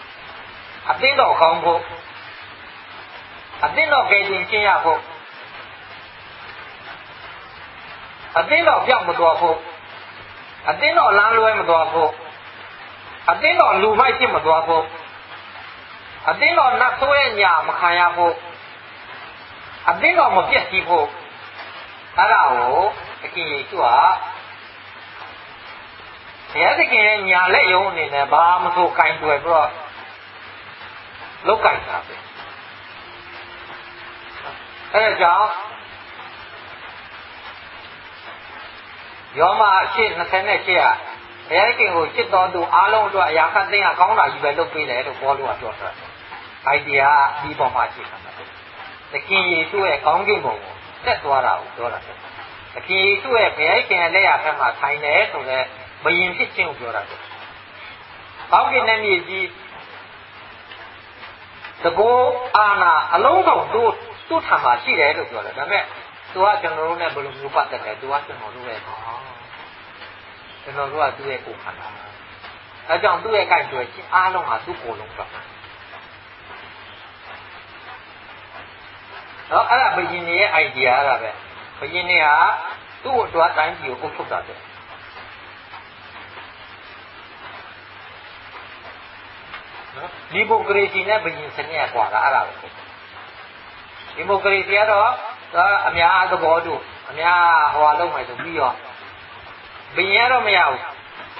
တင်းတော်ကောင်းဖို့အတင်းတော်ကယ်တင်ခြင်းရဖို့အတင်းတော်ပြောင်းမသွားဖို့အတင်းတော်လမ်းလွဲမသွားဖို့အတင်းတော်လူမိုက်ဖြစ်မသွားဖို့အတင်းတော်နတ်ဆိုးရဲ့ညာမခံရဖို့အတင်းတော်မပြည့်စည်ဖို့အဲ့ဒါကိုတခင်ယေရှုဟာဘုရားသခင်ရဲ့ညာလက်ယုံအနေနဲ့ဘာမှမဆိုကင်တွယ်ပြီးတော့လောက်ကင်တာပဲအဲ့ဒါကြောင့်ယောမအရှိ28ကဘုရားသခင်ကိုချစ်တော်သူအားလုံးအတွက်အရာခတ်သိမ်းကကောင်းတာကြီးပဲလုပ်ပေးတယ်လို့ဘောလို့ကပြောတာ။အိုင်ဒီယာဒီပေါ်မှာရှိတာပဲ။သခင်ယေရှုရဲ့ကောင်းကင်ဘုံကိုတက်သွားတာကိုပြောတာပဲ။သခင်ယေရှုရဲ့ဘုရားသခင်ရဲ့လက်ရဖက်မှာထိုင်တယ်ဆိုတော့ဘယင်ဖြစ်ခြင်းကိုပြောတာပဲ။ကောင်းကင်နဲ့မြေကြီးတကောအာနာအလုံးစုံသူ့ထံမှာရှိတယ်လို့ပြောတယ်။ဒါပေမဲ့သူကကျွန်တော်တို့နဲ့ဘယ်လိုမျိုးပတ်သက်လဲသူကကျွန်တော်တို့ရဲ့ကျွန်တော်တို့ကသူ့ရဲ့ကိုယ်ခန္ဓာအဲကြောင့်သူ့ရဲ့ကိုက်ကျွဲခြင်းအားလုံးဟာသူ့ကိုယ်လုံးပဲနော်အဲ့ဒါဘယင်ရဲ့ idea အဲ့ဒါပဲဘယင်ကသူ့အတွက်တိုင်းပြည်ကိုအုပ်ချုပ်တာပဲနော်ဒီမိုကရေစီနဲ့ဘယင်စနစ်ကွာတာအဲ့ဒါပဲဒီမိုကရေစီကတော့အများသဘောတူအများဟိုလုံးမယ်ဆိုပြီးတော့ဘယင်ကတော့မရဘူး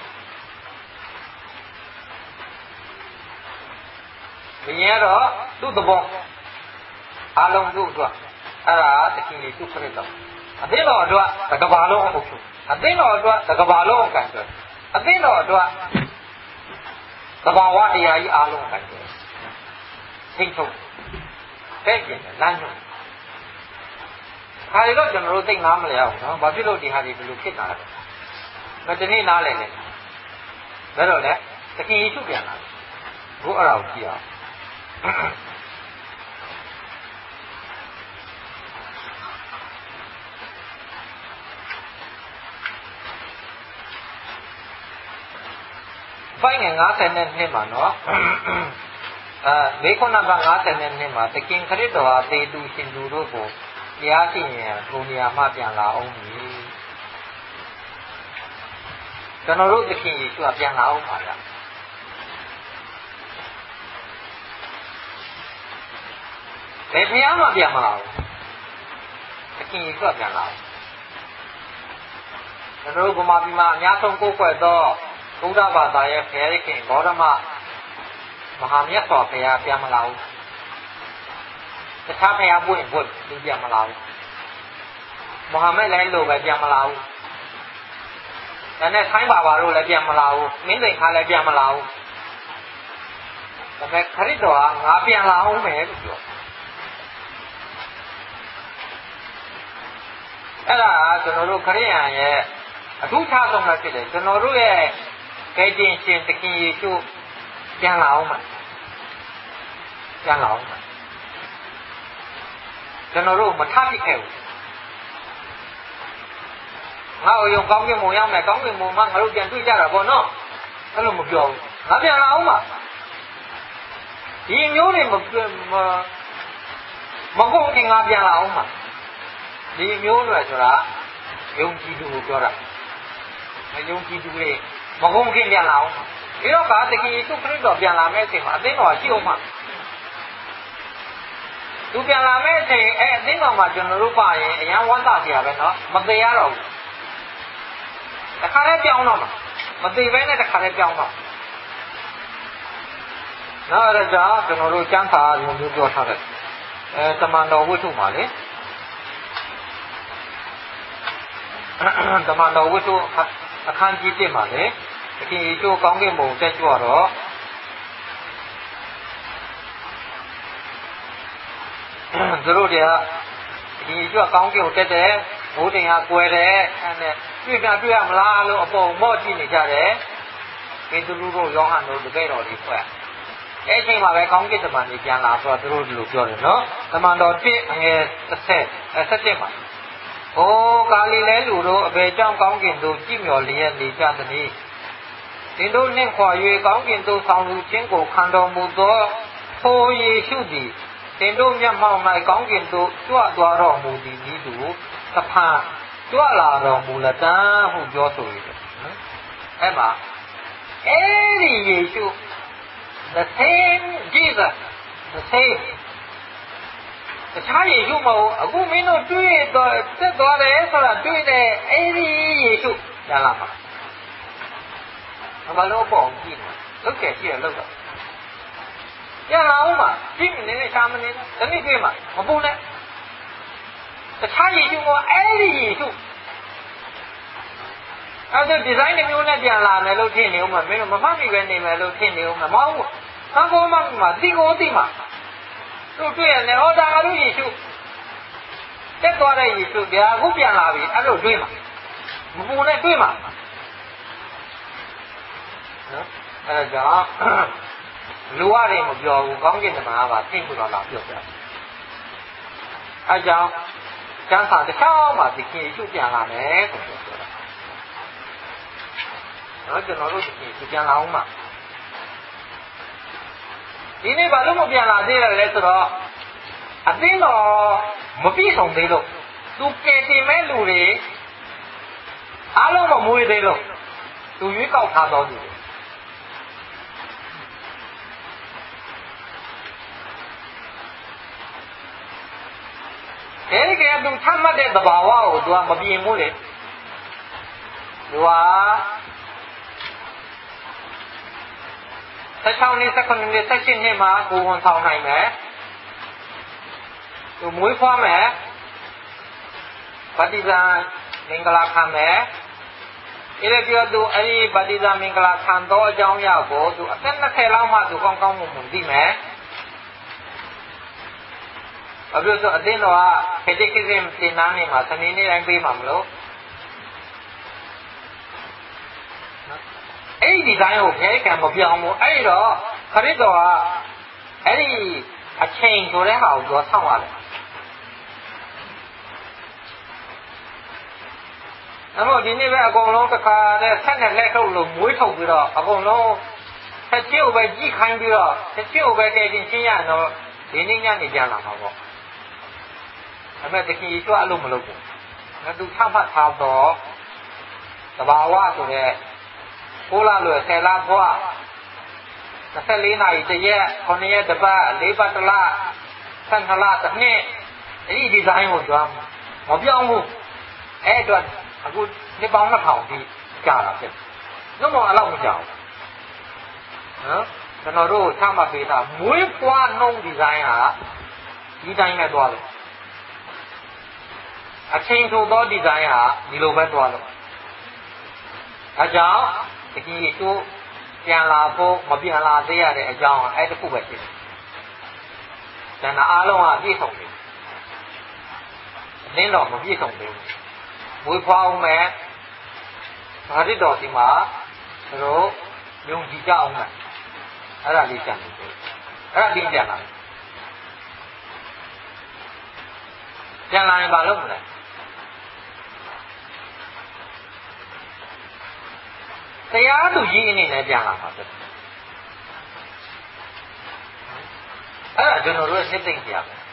ဘယင်ကတော့သူ့သဘောအားလုံးသူ့အတွက်အဲ့ဒါတခင်လေးသူ့ခရစ်တော်အသင်းတော်အတွက်တကဘာလုံးအုပ်ချုပ်အသင်းတော်အတွက်တကဘာလုံးကန်တယ်အသင်းတော်အတွက်သဘာဝတရားကြီးအားလုံးကန်တယ်သိချုပ်တဲ့ကျင်လမ်းညွှန်ခါရတော့ကျွန်တော်တို့သိနားမလဲအောင်နော်ဘာဖြစ်လို့ဒီဟာဒီဘယ်လိုဖြစ်တာလဲမတနေ့နားလဲလေဒါတော့လေတခင်ယေရှုပြန်လာဘုရားကိုကြည့်အောင်ပိုင်းငယ်52မှာနော်ဘေခုနက52မှာတခင်ခရစ်တော်ဟာသေသူရှင်သူတို့ကိုတရားရှိရင်ဘုံနေရာမှပြန်လာအောင်ပြီကျွန်တော်တို့သခင်ယေရှုကပြန်လာအောင်ပါလားဘယ်ဘုရားမှပြန်မလာဘူးသခင်ယေရှုကပြန်လာအောင်ကျွန်တော်တို့ဗမာပြည်မှာအများဆုံးကိုးကွယ်သောဘုရားဘာသာရဲ့ဘုရားခင်ဂေါတမမဟာမြတ်စွာဘုရားပြန်မလာဘူးတခြားဘုရားပွင့်သူပြန်မလာဘူးမဟာမက်လည်းလို့ပဲပြန်မလာဘူးဒါနဲ့ဆိုင်းဘာဘာတို့လည်းပြန်မလာဘူးမင်းသိခါလည်းပြန်မလာဘူးဒါပေမဲ့ခရစ်တော်ကငါပြန်လာအောင်မယ်လို့ပြောအဲ့ဒါကျွန်တော်တို့ခရစ်ယာန်ရဲ့အထူးခြားဆုံးပဲဖြစ်တယ်ကျွန်တော်တို့ရဲ့ကယ်တင်ရှင်သခင်ယေရှုပြန်လာအောင်မယ်ပြန်လာအောင်မယ်ကျွန်တော်တို့မထဖြစ်ခဲ့ဘူးငါ့ကိုယုံကောင်းကင်ဘုံရောက်မယ်ကောင်းကင်ဘုံမှာငါတို့ပြန်တွေ့ကြတာပေါ့နော်အဲ့လိုမပြောဘူးငါပြန်လာအောင်ပါဒီမျိုးတွေမကုန်ခင်ငါပြန်လာအောင်ပါဒီမျိုးတွေဆိုတာယုံကြည်သူကိုပြောတာယုံကြည်သူတွေမကုန်ခင်ပြန်လာအောင်ပြီးတော့ကတကယ်သူခရစ်တော်ပြန်လာမယ့်အချိန်မှာအသင်းတော်ရှိအောင်ပါသူပြန်လာမယ့်အချိန်အသင်းတော်မှာကျွန်တော်တို့ပါရင်အရန်ဝမ်းသာစရာပဲနော်မသေးရတော့ဘူးတခါတည်းပြောင်းတော့မှာမသေးဘဲနဲ့တခါတည်းပြောင်းတော့နောက်အဲ့ဒါကြောင့်ကျွန်တော်တို့ကျမ်းစာလိုမျိုးပြောထားတယ်တမန်တော်ဝိတ္ထုမှာလေတမန်တော်ဝိတ္ထုအခန်းကြီး1မှာလေတခင်ယေရှုကောင်းကင်ဘုံတက်ကြွတော့သူတို့တွေကဒီကျွတ်ကောင်းကင်ကိုတက်တယ်ဘိုးတင်ကကွယ်တယ်အဲ့နဲ့တွေ့ရမလားလို့အပေါ်မော့ကြည့်နေကြတယ်ပေတရုတို့ယောဟန်တို့တကယ်တော်လေးဖွဲ့အဲ့ချိန်မှာပဲကောင်းကင်တမန်ကြီးပြန်လာဆိုတော့သူတို့ဒီလိုပြောတယ်နော်တမန်တော်1ငယ်17မှာအိုးဂါလိလဲလူတို့အဘယ်ကြောင့်ကောင်းကင်သို့ကြည့်မျှော်လျက်နေကြသနည်းသင်တို့နှင့်ခွာ၍ကောင်းကင်သို့ဆောင်လူချင်းကိုခံတော်မူသောထိုယေရှုသည်တင်တို့မျက်မှောက်၌ကောင်းကင်သို့ကြွသွားတော်မူသည်ဤသူသဖန်ကြွလာတော်မူလတံဟုပြောဆို၏အဲ့မှာအဲ့ဒီယေရှု the same Jesus the same တခြားယေရှုမဟုတ်အခုမင်းတို့တွေ့တော့တက်သွားတယ်ဆိုတာတွေ့တဲ့အဲ့ဒီယေရှုပြန်လာမှာဘာလို့ပေါ့ကြည့်လုတ်ကြည့်ရလုတ်တော့ပြန်လာအောင်ပါကြည့်နေနေရှာမနေတနည်းတွေ့မှာမပူနဲ့တခြားယေရှုကအဲ့ဒီယေရှုအဲ့ဒါဒီဇိုင်းတစ်မျိုးနဲ့ပြန်လာမယ်လို့ထင်နေဦးမှာမင်းတို့မမှတ်မိပဲနေမယ်လို့ထင်နေဦးမှာမဟုတ်ဘူး။ဘာကောမှမသိကိုသိမှာတို့တွေ့ရတယ်ဟောဒါကလို့ယေရှုတက်သွားတဲ့ယေရှုဒါအခုပြန်လာပြီအဲ့လိုတွေ့မှာမပူနဲ့တွေ့မှာနော်အဲ့ဒါကြောင့်လူရတွေမပြောဘူးကောင်းကင်တမန်ကပါသိဖို့တော့လာပြောပြတယ်အဲ့ကြောင့်ကျမ်းစာတစ်ချောင်းမှာဒီယေရှုပြန်လာမယ်ဆိုပြောတာနော်ကျွန်တော်တို့ဒီပြန်လာအောင်မှာဒီနေ့ဘာလို့မပြန်လာသေးရလဲဆိုတော့အသိတော်မပြည့်စုံသေးလို့သူကယ်တင်မဲ့လူတွေအားလုံးမမွေးသေးလို့သူရွေးကောက်ထားတော်သူအဲဒီကသူချမှတ်တဲ့သဘာဝကိုသူကမပြင်ဘူးလေသူက16နှစ်19နှစ်17နှစ်မှာကိုဝန်ဆောင်နိုင်မယ်သူမွေးဖွားမယ်ဗတ္တိဇံမင်္ဂလာခံမယ်အဲ့ဒါပြောသူအဲ့ဒီဗတ္တိဇံမင်္ဂလာခံတော့အကြောင်းအရာကိုသူအသက်20လောက်မှသူကောင်းကောင်းမွန်မွန်သိမယ်အပြောဆိုအတင်းတော်ကခေတ္တကိစ္စတင်နာနေမှာစနေနေ့တိုင်းပေးမှာမလို့အဲ့ဒီဒီဇိုင်းကိုခဲကံမပြောင်းဘူးအဲ့တော့ခရစ်တော်ကအဲ့ဒီအချိန်ဆိုတဲ့ဟာကိုသူဆောက်ရတယ်အဲ့တော့ဒီနေ့ပဲအကုန်လုံးတစ်ခါနဲ့ဆက်နဲ့လက်ထုတ်လို့မွေးထုတ်ပြီးတော့အကုန်လုံးဆက်ချစ်ကိုပဲကြည့်ခိုင်းပြီးတော့ဆက်ချစ်ကိုပဲတည်ခြင်းရှင်းရတော့ဒီနေ့ညနေပြန်လာမှာပေါ့အဲ့မဲ့တခင်ယေရှုအလုံးမလုပ်ဘူးငါသူချမှတ်ထားတော့တဘာဝဆိုတဲ့6လလွယ်10လဘွား24နာရီတရက်9ရက်တစ်ပတ်4ပတ်တစ်လ12လတစ်နှစ်အဲ့ဒီဒီဇိုင်းကိုကြွားမပြောင်းဘူးအဲ့အတွက်အခုနှစ်ပေါင်း2000တိကြာတာဖြစ်တယ်။နှုတ်မအဲ့လောက်မကြောက်နော်ကျွန်တော်တို့ချမှတ်ပေးတာမွေးဖွားနှုံးဒီဇိုင်းဟာဒီတိုင်းနဲ့သွားလို့အချိန်ထိုသောဒီဇိုင်းဟာဒီလိုပဲသွားလို့အဲကြောင့်တကယ်တို့ပြန်လာဖို့မပြန်လာသေးရတဲ့အကြောင်းအဲ့တခုပဲဖြစ်တယ်။ကျန်တာအားလုံးကပြည့်စုံတယ်။နင်းတော့မပြည့်စုံသေးဘူး။မွေးဖွားအောင်မယ်။ဘာဖြစ်တော်ဒီမှာတို့ယုံကြည်ကြအောင်မယ်။အဲ့ဒါလေးကြံနေတယ်။အဲ့ဒါပြင်ပြန်လာတယ်။ပြန်လာရင်ဘာလုပ်မလဲ။တရားသူကြီးအနေနဲ့ပြန်လာမှာဖြစ်တယ်။အဲ့ဒါကျွန်တော်တို့နှစ်သိမ့်ကြရမယ်။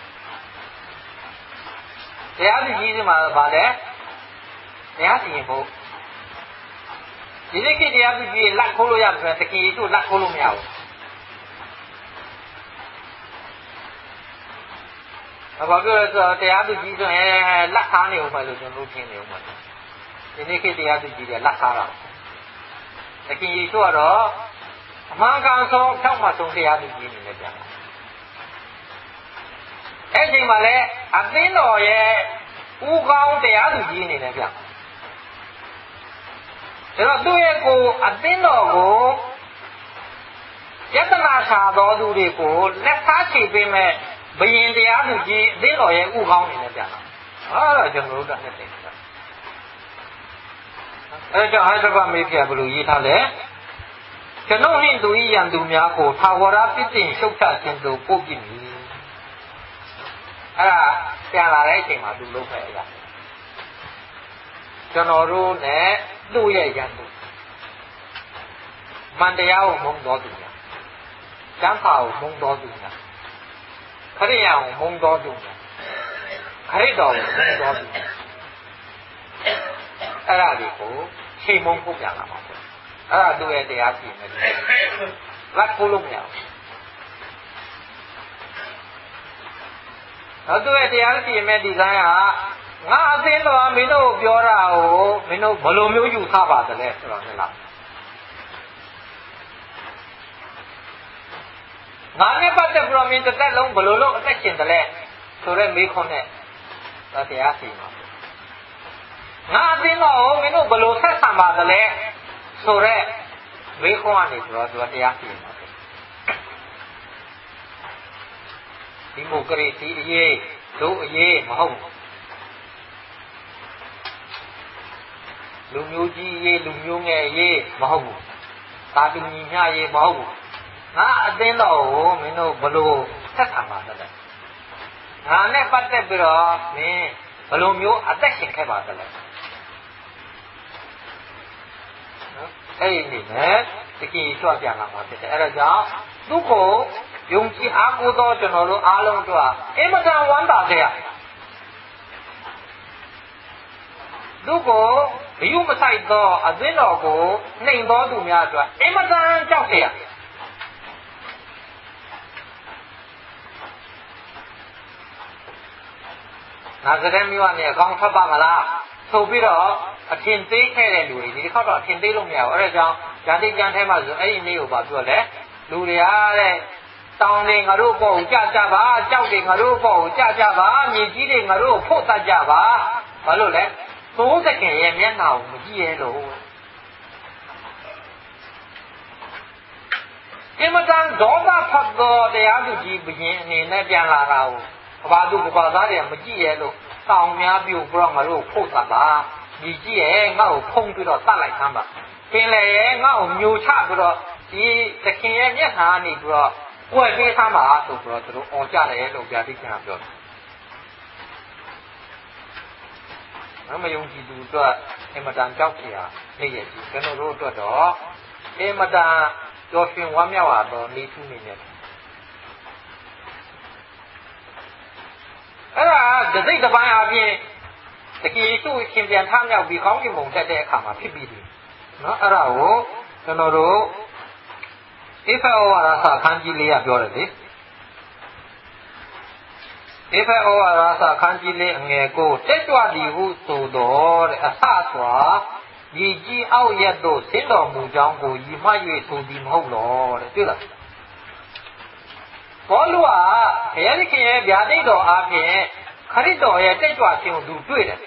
တရားသူကြီးဒီမှာဗာလဲတရားစီရင်ဖို့ဒီနေ့ခေတ်တရားသူကြီးလက်ခိုးလို့ရမယ်တကယ်လို့လက်ခိုးလို့မရဘူး။ဘာပြောလဲဆိုတော့တရားသူကြီးဆိုရင်လက်ခါနေဦးမယ်လို့ကျွန်တော်တို့ထင်နေဦးမှာ။ဒီနေ့ခေတ်တရားသူကြီးကလက်ခါတာတကယ်ဆိုတော့အမှန်ကန်ဆုံးဖြောက်မှဆုံးတရားသူကြီးနေနဲ့ပြန်လာအဲ့ဒီမှာလည်းအသင်းတော်ရဲ့ဦးကောင်းတရားသူကြီးအနေနဲ့ပြန်ဒါတော့သူ့ရဲ့ကိုအသင်းတော်ကိုယတနာရှာတော်သူတွေကိုလက်သားချေပေးမဲ့ဘယင်တရားသူကြီးအသင်းတော်ရဲ့ဦးကောင်းအနေနဲ့ပြန်လာအဲ့တော့ကျွန်တော်တို့ကနှစ်သိမ့်တာအဲ့ကြောင့်ဟိုက်ကမေးပြဘလို့ရေးထားလဲကျွန်ုပ်နှင့်သူ၏ရန်သူများကိုထာဝရပြည့်တင်ရှုပ်ချခြင်းသို့ပို့ပြမည်အဲ့ဒါပြန်လာတဲ့အချိန်မှာသူလုပ်ခဲ့ရကျွန်တော်တို့နဲ့သူ့ရဲ့ရန်သူမန်တရားကိုမုန်းတော်သူများကျမ်းစာကိုမုန်းတော်သူများခရိယာကိုမုန်းတော်သူများခရစ်တော်ကိုမုန်းတော်သူများအဲ့ဒါတွေကိုချိန်မုန်းဖို့ပြန်လာမှာပေါ့အဲ့ဒါသူ့ရဲ့တရားစီရင်တယ်လက်ကိုလို့မရဘူးသူ့ရဲ့တရားစီရင်မဲ့ဒီဇိုင်းကငါအသင်းတော်မင်းတို့ပြောတာကိုမင်းတို့ဘယ်လိုမျိုးယူဆပါသလဲဆိုတော့လည်းလားငါနဲ့ပတ်သက်ပြီးတော့မင်းတစ်သက်လုံးဘယ်လိုလုပ်အသက်ရှင်တယ်လဲဆိုတော့မေးခွန်းနဲ့တရားစီရင်ပါငါအသင်းတော်ကိုမင်းတို့ဘယ်လိုဆက်ဆံပါသလဲဆိုတော့မေးခွန်းကနေဆိုတော့သူကတရားစီရင်ပါဒီမိုကရေစီအရေးတို့အရေးမဟုတ်လူမျိုးကြီးရေးလူမျိုးငယ်ရေးမဟုတ်ဘူးသာတူညီမျှရေးမဟုတ်ဘူးငါအသင်းတော်ကိုမင်းတို့ဘလို့ဆက်ဆံပါသလဲငါနဲ့ပတ်သက်ပြီးတော့မင်းဘလို့မျိုးအသက်ရှင်ခဲ့ပါသလဲနော်အဲ့ဒီနေနဲ့တကယ်ကြွပြန်လာမှာဖြစ်တယ်အဲ့ဒါကြောင့်သူ့ကိုယုံကြည်အားကိုးသောကျွန်တော်တို့အားလုံးတို့အင်မတန်ဝမ်းသာကြရသူ့ကိုဘယုမဆိုင်သောအသင်းတော်ကိုနှိမ်သောသူများအတွက်အင်မတန်ကြောက်เสียနာဇရက်မြို့ကနေအကောင်းထွက်ပါမလားဆိုပြီးတော့အထင်သေးခဲ့တဲ့လူတွေဒီတစ်ခါတော့အထင်သေးလို့မရဘူးအဲ့ဒါကြောင့်ဇာတိကျမ်းထဲမှာဆိုအဲ့ဒီနေ့ကိုပါပြောလဲလူတွေကတဲ့တောင်းနေငါတို့ပေါ့ကိုကြကြပါကြောက်တွေငါတို့ပေါ့ကိုကြကြပါမြေကြီးတွေငါတို့ဖို့တတ်ကြပါဘာလို့လဲသိုးသခင်ရဲ့မျက်နှာကိုမကြည့်ရလို့အမတန်ဒေါသဖတ်တော်တရားသူကြီးဘုရင်အနေနဲ့ပြန်လာတာကိုဘာသူကဘာသားတွေကမကြည့်ရလို့တောင်းများပြုတ်ပြီးတော့ငါတို့ဖို့တတ်ပါမြေကြီးရဲ့ငါ့ကိုဖုံးပြီးတော့တတ်လိုက်သမ်းပါပင်လေရဲ့ငါ့ကိုမျိုးချပြီးတော့ဒီသခင်ရဲ့မျက်နှာကနေပြီးတော့ကွယ်ပေးသားပါဆိုပြီးတော့သူတို့អော်ကြတယ်လို့ဗျာတိကျန်ပြောတယ်မယုံကြည်သူအတွက်အမတန်ကြောက်เสียနေရကြီးကျွန်တော်တို့အတွက်တော့အမတန်ကြော်ရှင်ဝမ်းမြောက်ရတော့နေသူနေတယ်အဲ့ဒါဒစိတ်တစ်ပိုင်းအပြင်တကယ်သူ့ရှင်ပြန်ထမြောက်ပြီးကောင်းကင်ဘုံတက်တဲ့အခါမှာဖြစ်ပြီးပြီနော်အဲ့ဒါကိုကျွန်တော်တို့ဧဖဩဝါဒစာခန်းကြီး၄ကပြောတယ်လေဧဖဩဝါဒစာခန်းကြီး၄အငယ်ကိုတက်ကြွသည်ဟုဆိုတော်တဲ့အဆစွာရည်ကြီးအောက်ရက်တို့ဆင်းတော်မူကြောင်းကိုရည်မှတ်၍ဆိုသည်မဟုတ်လောတဲ့တွေ့လားဘောလူကဘုရားသခင်ရဲ့ဗျာဒိတ်တော်အားဖြင့်ခရစ်တော်ရဲ့တက်ကြွခြင်းကိုသူတွေ့တယ်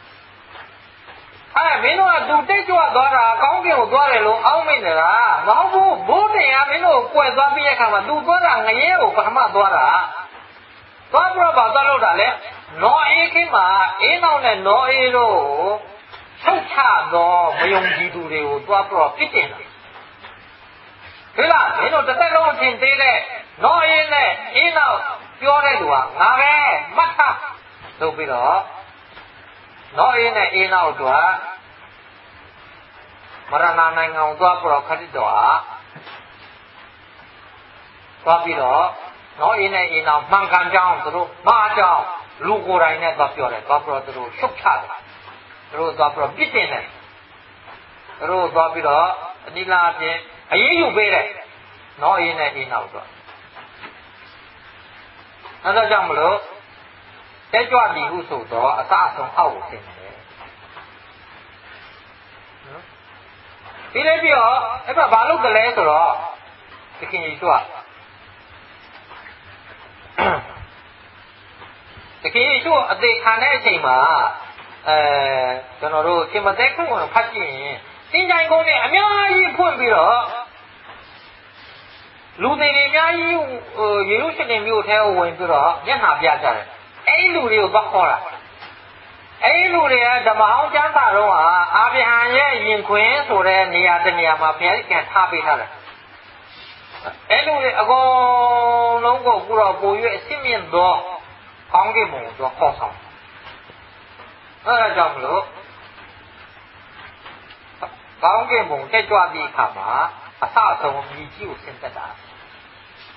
အဲ့မင်းတို့ကသူတက်ကြွသွားတာအကောင်းကင်ကိုသွားတယ်လို့အောက်မိတ်နေတာမဟုတ်ဘူးဘိုးတရားမင်းတို့ကိုကွယ်သွားပြီးတဲ့အခါမှာသူသွားတာငရဲကိုပထမသွားတာသွားပြီးတော့ဘာသွားလို့တာလဲနောအေးခင်းမှာအေးနောက်နဲ့နောအေးတို့ထုတ်ချသောမယုံကြည်သူတွေကိုသွားပြီးတော့ပြစ်တင်တာဒီလားမင်းတို့တစ်သက်လုံးအထင်သေးတဲ့နောအေးနဲ့အေးနောက်ပြောတဲ့လူကငါပဲမှတ်ထားလုပ်ပြီးတော့နောအေးနဲ့အေးနောက်တို့မရဏနိုင်ငံကိုသွားပြီးတော့ခရစ်တော်ဟာသွားပြီးတော့နောအေးနဲ့အေးနောက်မှန်ကန်ကြောင်းသူတို့မှားကြောင်းလူကိုယ်တိုင်နဲ့သွားပြောတယ်သွားပြီးတော့သူတို့ရှုတ်ချတယ်သူတို့သွားပြီးတော့ပြစ်တင်တယ်သူတို့သွားပြီးတော့အနိလာအပြင်အရေးယူပေးတယ်နောအေးနဲ့အေးနောက်တော့အဲဒါကြောင့်မလို့တက်ကြွသည်ဟုဆိုတော့အစအဆုံးအောက်ကိုဆင်းတယ်နော်ဒီလေးပြီးတော့အဲ့ဒါဘာလို့ကလေးဆိုတော့သခင်ယေရှုကတကယ်လို့အသေးခံတဲ့အချိန်မှာကျွန်တော်တို့ရှင်မသက်ခွင့်ကိုဖတ်ကြည့်ရင်သင်္ချိုင်းကုန်းနဲ့အများကြီးဖွင့်ပြီးတော့လူတွေအများကြီးယေရုရှလင်မြို့ထဲကိုဝင်ပြီးတော့မျက်နှာပြကြတယ်အဲ့ဒီလူတွေကိုသွားခေါ်တာအဲ့ဒီလူတွေကဓမ္မဟောင်းကျမ်းစာတော့အာဗြဟံရဲ့ယင်ခွင်ဆိုတဲ့နေရာတစ်နေရာမှာဘုရားရှင်ထားပေးထားတယ်အဲ့လူတွေအကုန်လုံးကိုပြီးတော့ပို၍အစ်မြင့်သောကောင်းကင်ဘုံကိုခေါ်ဆောင်အဲ့ဒါကြောင့်မလို့ကောင်းကင်ဘုံတက်ကြွသည့်အခါမှာအစအဆုံးမြည်ကြီးကိုဆင်းသက်တာ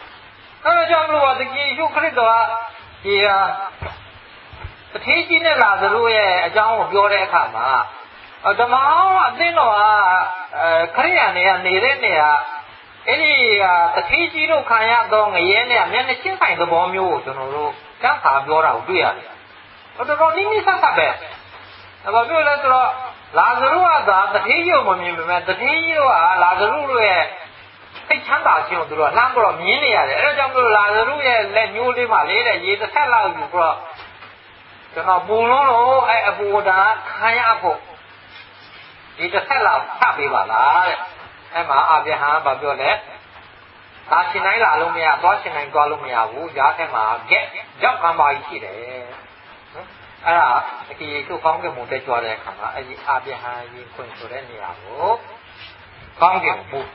ဒါကြောင့်မလို့တကယ်ရှုခရစ်တော်ကဒီတထေးကြီးနဲ့လာသတို့ရဲ့အကြောင်းကိုပြောတဲ့အခါမှာဓမ္မအောင်အသင်းတော်ကခရိယာနေနေတဲ့နေရာအဲ့ဒီတထေးကြီးတို့ခံရသောငရဲနဲ့မျက်နှာချင်းဆိုင်သဘောမျိုးကိုကျွန်တော်တို့စမ်းခါပြောတာကိုတွေ့ရတယ်တော်တော်နိမ့်နိဆက်ဆက်ပဲဘာပြောလဲဆိုတော့လာဇရုကသာတထေးကြီးကိုမမြင်ပေမဲ့တထေးကြီးတို့ကလာဇရုတို့ရဲ့စိတ်ချမ်းသာခြင်းကိုသူတို့ကလှမ်းပြီးတော့မြင်နေရတယ်အဲ့ဒါကြောင့်မလို့လာဇရုရဲ့လက်ညှိုးလေးမှာလေးတဲ့ရေတစ်ဆက်လောက်ယူပြီးတော့ကျွန်တော်ပူလုံးလို့အဲ့အပူဒါခံရဖို့ဒီတစ်ဆက်လောက်ချပေးပါလားတဲ့အဲ့မှာအာဗြဟံကပြောလဲသာရှင်တိုင်းလာလို့မရသွားရှင်တိုင်းသွားလို့မရဘူးရားထဲမှာရောက်ကမ်းပါကြီးရှိတယ်နော်အဲ့ဒါဒီသူ့ကောင်းကင်ဘုံတက်ကြွတဲ့အခါမှာအဲ့ဒီအာဗြဟံရင်ခွင်ဆိုတဲ့နေရာကိုကောင်းကင်ဘုံ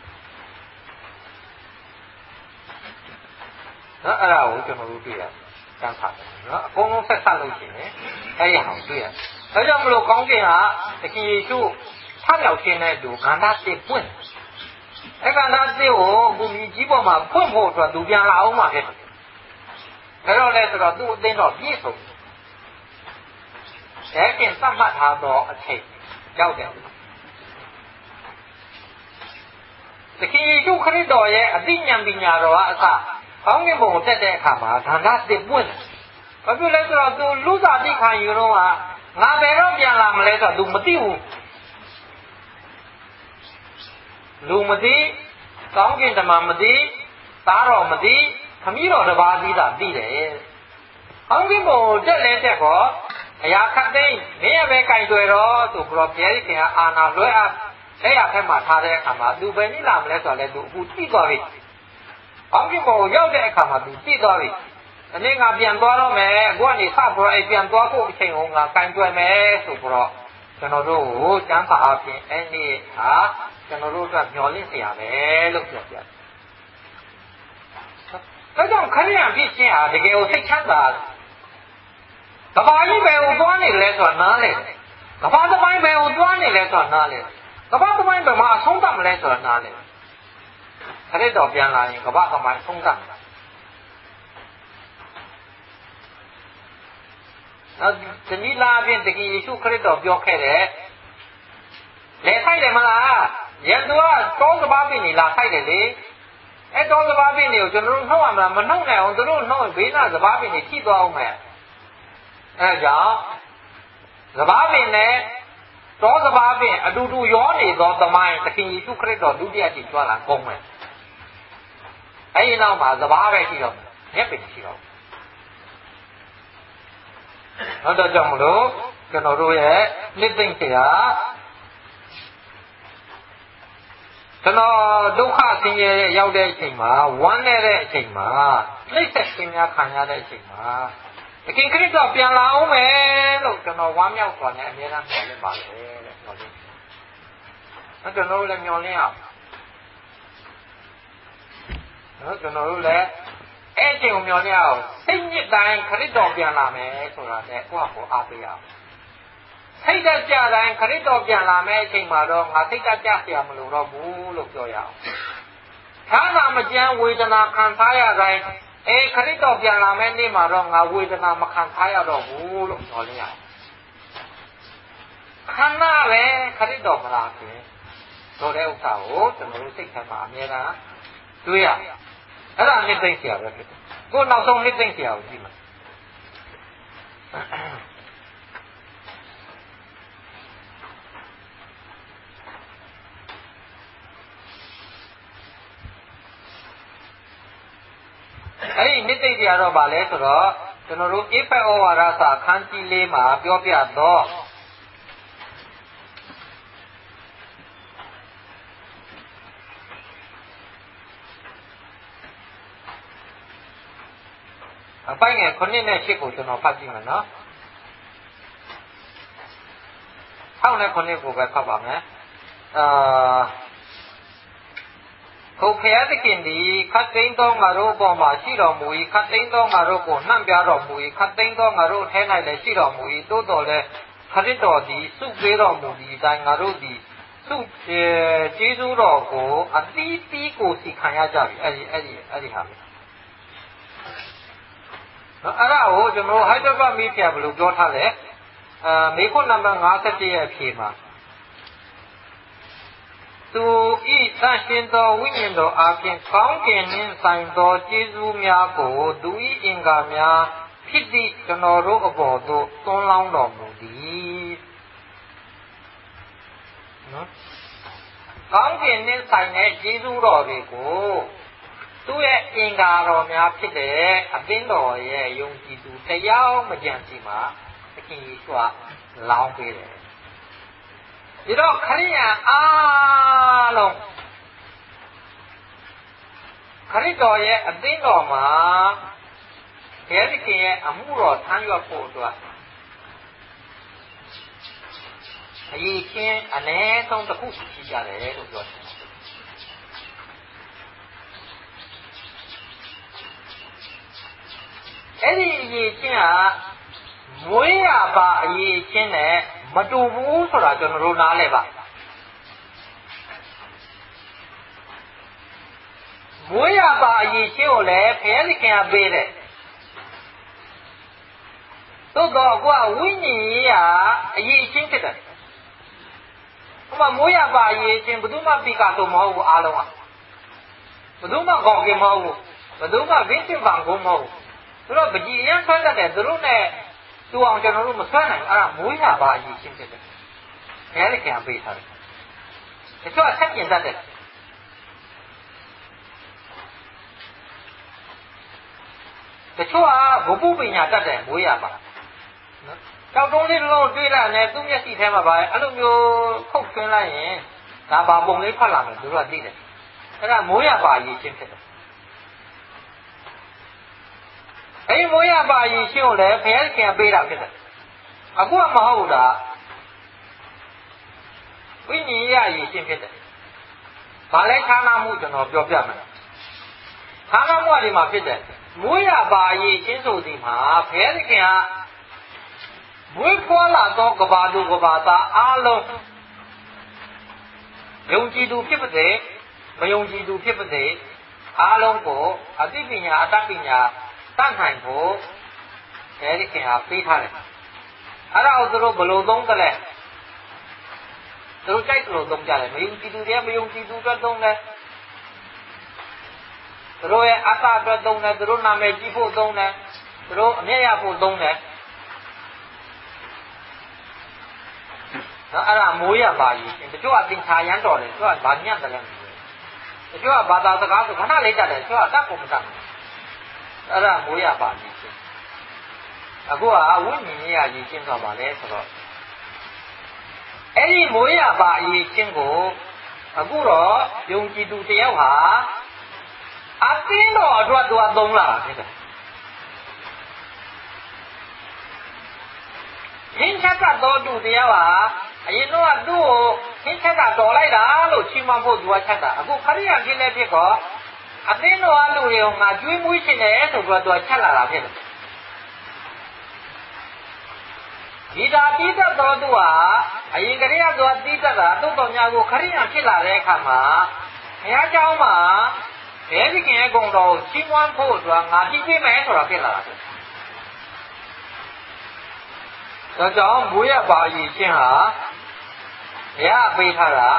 နော်အဲ့ဒါကိုကျွန်တော်တို့တွေ့ရတယ်စမ်းဖတ်တယ်နော်အကုန်လုံးဆက်ဆက်လို့ရှိရင်အဲ့ဒီဟာကိုတွေ့ရတယ်ဒါကြောင့်မလို့ကောင်းကင်ကတခင်ယေရှုဆားရောက်ခြင်းနဲ့တူခန္ဓာတစ်ပွင့်အဲ့ခန္ဓာတစ်ကိုဘူမီကြီးပေါ်မှာဖွင့်ဖို့အတွက်သူပြန်လာအောင်မှာဖြစ်တယ်အဲ့တော့လဲဆိုတော့သူ့အသင်းတော်ပြည့်စုံတယ်အဲ့ကျင်သတ်မှတ်ထားသောအချိန်ရောက်တယ်တခင်ယေရှုခရစ်တော်ရဲ့အသိဉာဏ်ပညာတော်ကအစကောင်းကင်ဘုံကိုတက်တဲ့အခါမှာခန္ဓာတစ်ပွင့်ဘာဖြစ်လဲဆိုတော့သူလူစားတိခံယူတော့ငါဘယ်တော့ပြန်လာမလဲဆိုတော့ तू မသိဘူးလူမသိကောင်းကင်ဓမ္မမသိသားတော်မသိခမည်းတော်တစ်ပါးသိတာသိတယ်ကောင်းကင်ဘုံတက်လဲတက်ခေါ်အရာခတ်သိမ်းမင်းရပဲကြိုင်တွေ့တော့ဆိုပြီးတော့ဘုရားရှင်ကအာနာလွှဲအပ်အဲ့ရဖက်မှာထားတဲ့အခါမှာ तू ဘယ်နည်းလာမလဲဆိုတော့လဲ तू အခုသိသွားပြီကောင်းကင်ဘုံရောက်တဲ့အခါမှာ तू သိသွားပြီအနည်းငါပြန်သွားတော့မယ်အခုကနေစပြီးတော့အဲ့ပြန်သွားဖို့အချိန်ကိုငါကင်တွယ်မယ်ဆိုပြီးတော့ကျွန်တော်တို့ကိုကျမ်းစာအပြင်အဲ့ဒီဟာကျွန်တော်တို့အတွက်မျှော်လင့်စရာပဲလို့ပြောပြတယ်။ဒါကြောင့်ခရိယာဖြစ်ခြင်းဟာတကယ်ကိုစိတ်ချမ်းသာကဘာကြီးပဲကိုသွားနေလဲဆိုတာနားလေကဘာတစ်ပိုင်းပဲကိုသွားနေလဲဆိုတာနားလေကဘာတစ်ပိုင်းပဲမှာအဆုံးသတ်မလဲဆိုတာနားလေခရစ်တော်ပြန်လာရင်ကဘာကမှအဆုံးသတ်မှာဒီနီလာပြင်တကယ်ယေရှုခရစ်တော်ပြောခဲ့တယ်လေဆိုင်တယ်မလားရန်သူကတောစပါးပင်နေလာဆိုင်တယ်လေအဲ့တောစပါးပင်တွေကိုကျွန်တော်တို့နှုတ်ရမလားမနှုတ်နိုင်အောင်သူတို့နှုတ်ဘေးနာစပါးပင်တွေထိသွားအောင်မယ်အဲ့ကြောင့်စပါးပင်နဲ့တောစပါးပင်အတူတူရောနေသောသမိုင်းတခင်ယေရှုခရစ်တော်ဒုတိယကြိမ်ကြွလာကုန်မယ်အဲ့ဒီနောက်မှာစပါးပဲရှိတော့မျက်ပင်ရှိတော့ဟုတ်တော့ကြောင့်မလို့ကျွန်တော်တို့ရဲ့နှစ်သိမ့်စရာကျွန်တော်ဒုက္ခဆင်းရဲရောက်တဲ့အချိန်မှာဝမ်းနည်းတဲ့အချိန်မှာနှိမ့်ဆက်ခြင်းများခံရတဲ့အချိန်မှာတခင်ခရစ်တော်ပြန်လာအောင်မယ်လို့ကျွန်တော်ဝမ်းမြောက်စွာနဲ့အမြဲတမ်းမျှော်လင့်ပါတယ်တဲ့ကျွန်တော်လည်းမျှော်လင့်အောင်ကျွန်တော်တို့လည်းအဲ့ဒီကိုမျှော်လင့်အောင်စိတ်ညစ်တိုင်းခရစ်တော်ပြန်လာမယ်ဆိုတာနဲ့ကိုယ့်ကိုအားပေးရအောင်စိတ်ဓာတ်ကြတိုင်းခရစ်တော်ပြန်လာမယ်အချိန်မှာတော့ငါစိတ်ဓာတ်ကြเสียမလို့တော့ဘူးလို့ပြောရအောင်။သာသာမကြမ်းဝေဒနာခံစားရတိုင်းခရစ်တော်ပြန်လာမယ်နေ့မှာတော့ငါဝေဒနာမခံစားရတော့ဘူးလို့ပြောရအောင်။ခန္ဓာပဲခရစ်တော်မလာခင်ဆိုတဲ့ဥစ္စာကိုကျွန်တော်တို့စိတ်ထဲမှာအမြဲတမ်းတွေးရအောင်။အဲ့ဒါနှစ်သိမ့်เสียပဲဖြစ်တယ်။ကိုယ်နောက်ဆုံးနှစ်သိမ့်เสียကိုကြည့်မယ်။အဲ့ဒီနှစ်သိမ့်တရားတော့ဗာလဲဆိုတော့ကျွန်တော်တို့ဧဖက်ဩဝါဒစာအခန်းကြီး၄မှာပြောပြတော့အပိုင်းငယ်9နဲ့10ကိုကျွန်တော်ဖတ်ကြည့်မယ်နော်6နဲ့9ကိုပဲဖတ်ပါမယ်ကိုဖျားသခင်သည်ခတ်သိမ်းသောငါတို့အပေါ်မှာရှိတော်မူ၏ခတ်သိမ်းသောငါတို့ကိုနှံ့ပြတော်မူ၏ခတ်သိမ်းသောငါတို့ထဲ၌လည်းရှိတော်မူ၏သို့တော်လည်းခရစ်တော်သည်စုပေးတော်မူသည့်အတိုင်းငါတို့သည်စုကျေးဇူးတော်ကိုအသီးသီးကိုစီခံရကြပြီအဲ့ဒီဟာလေအဲ့ဒါကိုကျွန်တော်ဟိုက်ဒရဘတ်မိဖုရားဘယ်လိုပြောထားလဲမေခွန်းနံပါတ်51ရဲ့အဖြေမှာသူဤသန့်ရှင်းသောဝိညာဉ်တော်အားဖြင့်ကောင်းကင်နှင့်ဆိုင်သောကျေးဇူးများကိုသူဤအင်္ဂါများဖြစ်သည့်ကျွန်တော်တို့အပေါ်သို့သွန်းလောင်းတော်မူသည်နော်ကောင်းကင်နှင့်ဆိုင်တဲ့ကျေးဇူးတော်တွေကိုသူ့ရဲ့အင်္ဂါတော်များဖြစ်တဲ့အသင်းတော်ရဲ့ယုံကြည်သူတရားမကြံစီမှာသခင်ယေရှုကလောင်းပေးတယ်ဒီတော့ခရိယန်အားလုံးခရစ်တော်ရဲ့အသင်းတော်မှာဘုရားသခင်ရဲ့အမှုတော်ထမ်းရွက်ဖို့အတွက်အရေးချင်းအ ਨੇ ဆုံးတစ်ခုရှိကြတယ်လို့ပြောတယ်အဲ့ဒီအရေးချင်းကမွေးရပါအရေးချင်းနဲ့မတူဘူးဆိုတာကျွန်တော်တို့နားလည်ပါမွေးရပါအရေးချင်းကိုလည်းဘုရားသခင်ကပေးတယ်သို့တော့ကိုကဝိညာဉ်ရေးကအရေးချင်းဖြစ်တယ်ဟိုမှာမွေးရပါအရေးချင်းဘယ်သူမှပြီးကဆိုမဟုတ်ဘူးအားလုံးကဘယ်သူမှကောင်းကင်မဟုတ်ဘူးဘယ်သူမှဗင်းစင်ပန်ကုန်မဟုတ်ဘူးသူတို့ပကြီးရန်ဆွမ်းတတ်တယ်သူတို့နဲ့တူအောင်ကျွန်တော်တို့မဆွမ်းနိုင်ဘူးအဲ့ဒါမွေးရပါအရေးချင်းဖြစ်တယ်ဘုရားသခင်ပေးထားတယ်တချို့အဆက်ကျင်တတ်တယ်တချို့ကဘုပ္ပုပညာတတ်တယ်မွေးရပါနော်ကြောက်တုံးလေးလုံးတွေးလိုက်နဲ့သူ့မျက်စိထဲမှာပါအဲ့လိုမျိုးခုတ်သွင်းလိုက်ရင်ဒါပါပုံလေးဖတ်လာမယ်သူတို့ကသိတယ်အဲ့ဒါမွေးရပါအရေးချင်းဖြစ်တယ်အဲ့မွေးရပါအရေးချင်းကိုလည်းဘုရားခင်ပေးတာဖြစ်တယ်အခုကမဟုတ်တာဝိညာဉ်ရေးအရေးချင်းဖြစ်တယ်ဘာလဲခန္ဓာမှုကျွန်တော်ပြောပြမယ်ခန္ဓာမှုအဒီမှာဖြစ်တယ်မွေးရပါအရေးချင်းဆိုဒီမှာဘုရားခင်ကမွေးဖွားလာသောကဘာသူကဘာသားအားလုံးယုံကြည်သူဖြစ်ပါစေမယုံကြည်သူဖြစ်ပါစေအားလုံးကိုအသိပညာအတတ်ပညာတတ်နိုင်ဖို့အဲဒီခင်ဟာပေးထားတယ်အဲ့ဒါကိုသူတို့ဘယ်လိုသုံးသလဲသူတို့ကြိုက်လို့သုံးကြတယ်မယုံကြည်သူတွေမယုံကြည်သူအတွက်သုံးတယ်သူတို့ရဲ့အတ္တအတွက်သုံးတယ်သူတို့နာမည်ကြီးဖို့သုံးတယ်သူတို့အမျက်ရဖို့သုံးတယ်နော်အဲ့ဒါမိုးရပါကြီးတချို့ကသင်္ခါရမ်းတော်တယ်တချို့ကဗာညံ့တယ်လည်းတချို့ကဘာသာစကားဆိုခဏလေးတတ်တယ်တချို့ကတတ်ဖို့မတတ်ဘူးအဲ့ဒါမိုးရပါကြီးအခုကဝိညာဉ်ရေးအရေးချင်းဆိုပါလေဆိုတော့အဲ့ဒီမိုးရပါအရေးချင်းကိုအခုတော့ယုံကြည်သူတယောက်ဟာအသင်းတော်အတွက်သူကသုံးလာတာဖြစ်တယ်ဟင်းချက်ကတော့သူတယောက်ဟာအရင်တော့သူ့ကိုဟင်းချက်ကတော်လိုက်တာလို့ချီးမွမ်းဖို့သူကချက်တာအခုခရိယာဖြစ်နေဖြစ်တော့အသင်းတော်အလူတွေကိုငါကျွေးမွေးချင်တယ်ဆိုပြီးတော့သူကချက်လာတာဖြစ်တယ်ဒီတာတိတတ်တော်သူဟာအရင်ကတည်းကသူကတိတတ်တာတုတ်တော်များကိုခရိယာဖြစ်လာတဲ့အခါမှာဘုရားကျောင်းမှာဘယ်ဒီခင်ရဲ့ဂုဏ်တော်ကိုချီးမွမ်းဖို့အတွက်ငါပြီးပေးမယ်ဆိုတာဖြစ်လာတာဖြစ်ဒါကြောင့်မွေးရပါအရေးချင်းဟာဘုရားပေးထားတာ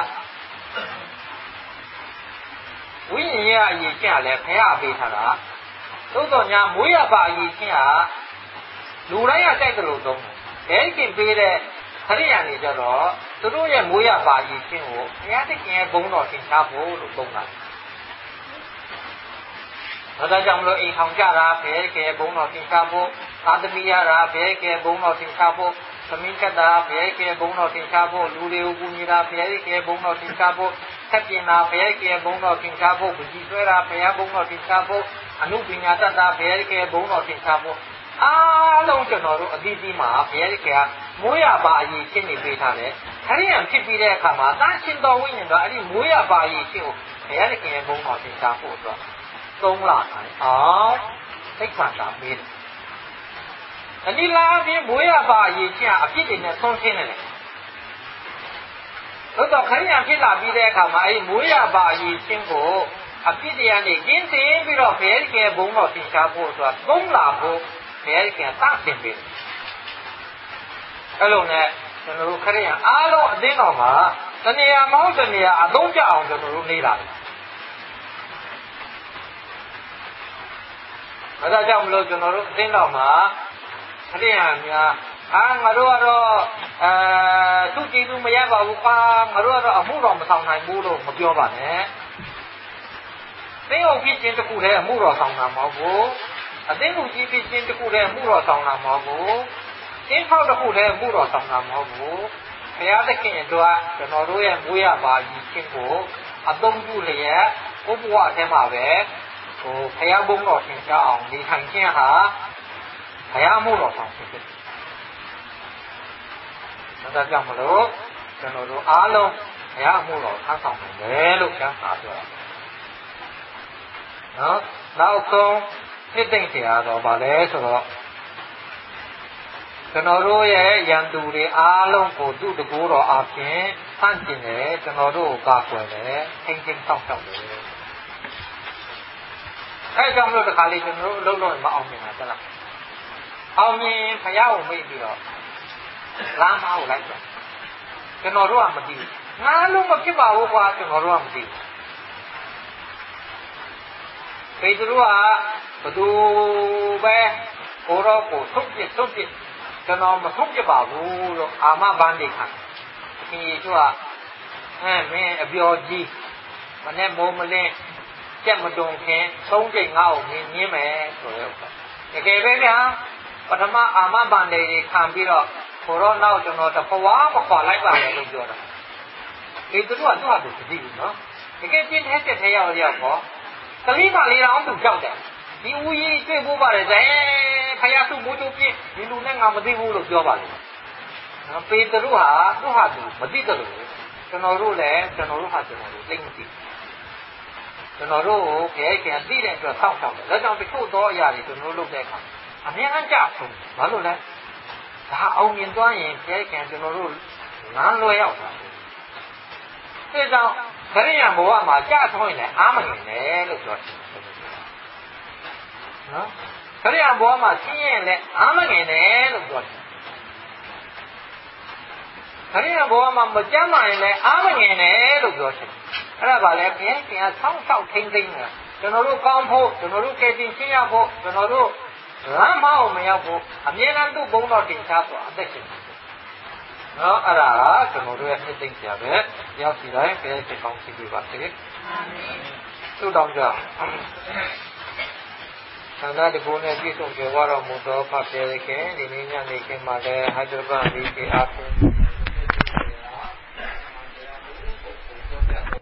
ဝိညာဉ်ရေးအရေးချင်းကလည်းဘုရားပေးထားတာသို့တော်ညာမွေးရပါအရေးချင်းဟာလူတိုင်းကတိုက်တယ်လို့သုံးတယ်ဘယ်ခင်ပေးတဲ့ခရိယာနေကြတော့သူတို့ရဲ့မွေးရပါအရေးချင်းကိုဘုရားသခင်ရဲ့ဘုန်းတော်သင်ထားဖို့လို့သုံးတာဒါကြောင့်မလို့အိမ်ထောင်ကြတာဘယ်ကဲဘုံတော်သင်္ချာဖို့သာသမီရတာဘယ်ကဲဘုံတော်သင်္ချာဖို့သမင်းချက်တာဘယ်ကဲဘုံတော်သင်္ချာဖို့လူတွေကိုကူညီတာဘယ်ကဲဘုံတော်သင်္ချာဖို့ဆက်ပြင်တာဘယ်ကဲဘုံတော်သင်္ချာဖို့ပကြီးဆွဲတာဘယ်ဘုံတော်သင်္ချာဖို့အနုပညာတတ်တာဘယ်ကဲဘုံတော်သင်္ချာဖို့အားလုံးကျွန်တော်တို့အသီးသီးမှာဘယ်ကဲမွေးရပါအရေးချင်းနေပေးထားတယ်ခရိယံဖြစ်ပြီးတဲ့အခါမှာတန်ရှင်တော်ဝိညာဉ်တော်အဲ့ဒီမွေးရပါအရေးချင်းကိုဘယ်ကဲဘုံတော်သင်္ချာဖို့အတွက်သုံးလာတယ်အောင်သိက္ခာတာပေးတယ်အနိလာအပြင်မွေးရပါအရေးချင်းအပြစ်တွေနဲ့ဆုံးရှင်းနေတယ်တော့ခရိယာဖြစ်လာပြီးတဲ့အခါမှာအဲဒီမွေးရပါအရေးချင်းကိုအပြစ်တွေကနေကျင်းစင်ပြီးတော့ဘယ်ကဲဘုံတော်သင်္ချာဖို့ဆိုတာသုံးလာဖို့ bẻ cái ta xin về cái lúc này cho nó khởi lên alo đến nó mà cho nên máu cho nên đông cho ông cho nó đi lại ở đây trong lúc cho nó đến nó mà khởi lên ngài đó tu chỉ tu mới giải vào qua ngài đó mua rồi mà xong này mua rồi màပြောbạn nè nếu ông kia trên cái cụ thể mua rồi xong nào mà bố nếu ông kia trên cái cụ thể mua rồi xong nào mà bố nếu sau cái cụ thể mua rồi xong nào mà bố phải ở đây cái đó cho nó đối em mua ya bà gì trên cổ đông du lịch có mua thêm mà về phải ở bông rồi thì cho ông đi thành kia hả phải ở mua rồi xong thì nó ra trong đó cho nó đó á luôn phải ở mua rồi tháng xong để lúc chẳng hả được đó nào xong nhất định thì rồi bà lẽ cho nó cho nó rồi yan tu đi á luôn của tu được của rồi áp trên thanh chính này cho nó rồi cả quần này thanh chính xong xong đấy cái trong lúc được khai lý cho nó lâu lâu mà ông mình là thế nào ông mình phải giao mấy điều đó làm sao lại vậy cho nó rồi mà đi ngã luôn mà cái bảo qua cho nó rồi mà đi cái thứ đó tu bé cô đó cô thúc giết cho nó mà thúc cho bảo rồi mà ban đi khăn thì chú mẹ biểu gì mà nem mồm mà lên chắc mà đồng khen sống chạy ngầu như mẹ rồi cái bé nhá và thằng mà ban đi khăn bị rồi cô đó nào cho nó tập quá mà khỏi lại bạn được rồi cái thứ đó được gì nữa cái tin hết cái theo gì có cái lý mà lý là ông đủ trọng đấy đi uy chơi vô bà đấy phải ăn tu bố chú kia đi luôn nên ngắm mà đi vô được chưa bà đấy bây giờ đủ mà đi được cho nó đủ lẽ cho nó đủ cho nó đủ tinh gì cho nó đủ cái đi đến cho xong đấy trong cái chỗ đó giờ thì cho nó lúc đấy không mình ăn chả không mà lúc đấy ông nhìn toán nhìn cái cho nó đủ ngán luôn nhau thế sao cái này bố mà chả thôi này mình này lúc rồi cái này bố mà xin này mình này lúc rồi cái này bố mà một trăm này mình này lúc rồi cái là bảo là cái sống sâu thinh tinh cho nó lúc con phụ cho nó lúc cái gì xin nhau phụ cho nó lúc làm mau mà nhau phụ miễn ăn tu bông nó chính xác rồi đấy nó cho nó lúc nhất định sẽ biết giao gì đấy cái công sự bị bắt chết tu đồng giờ thành ra thì bố này biết xong cái qua rồi một số pháp chế cái thì nên nhà này cái mà cái Hyderabad đi cái áp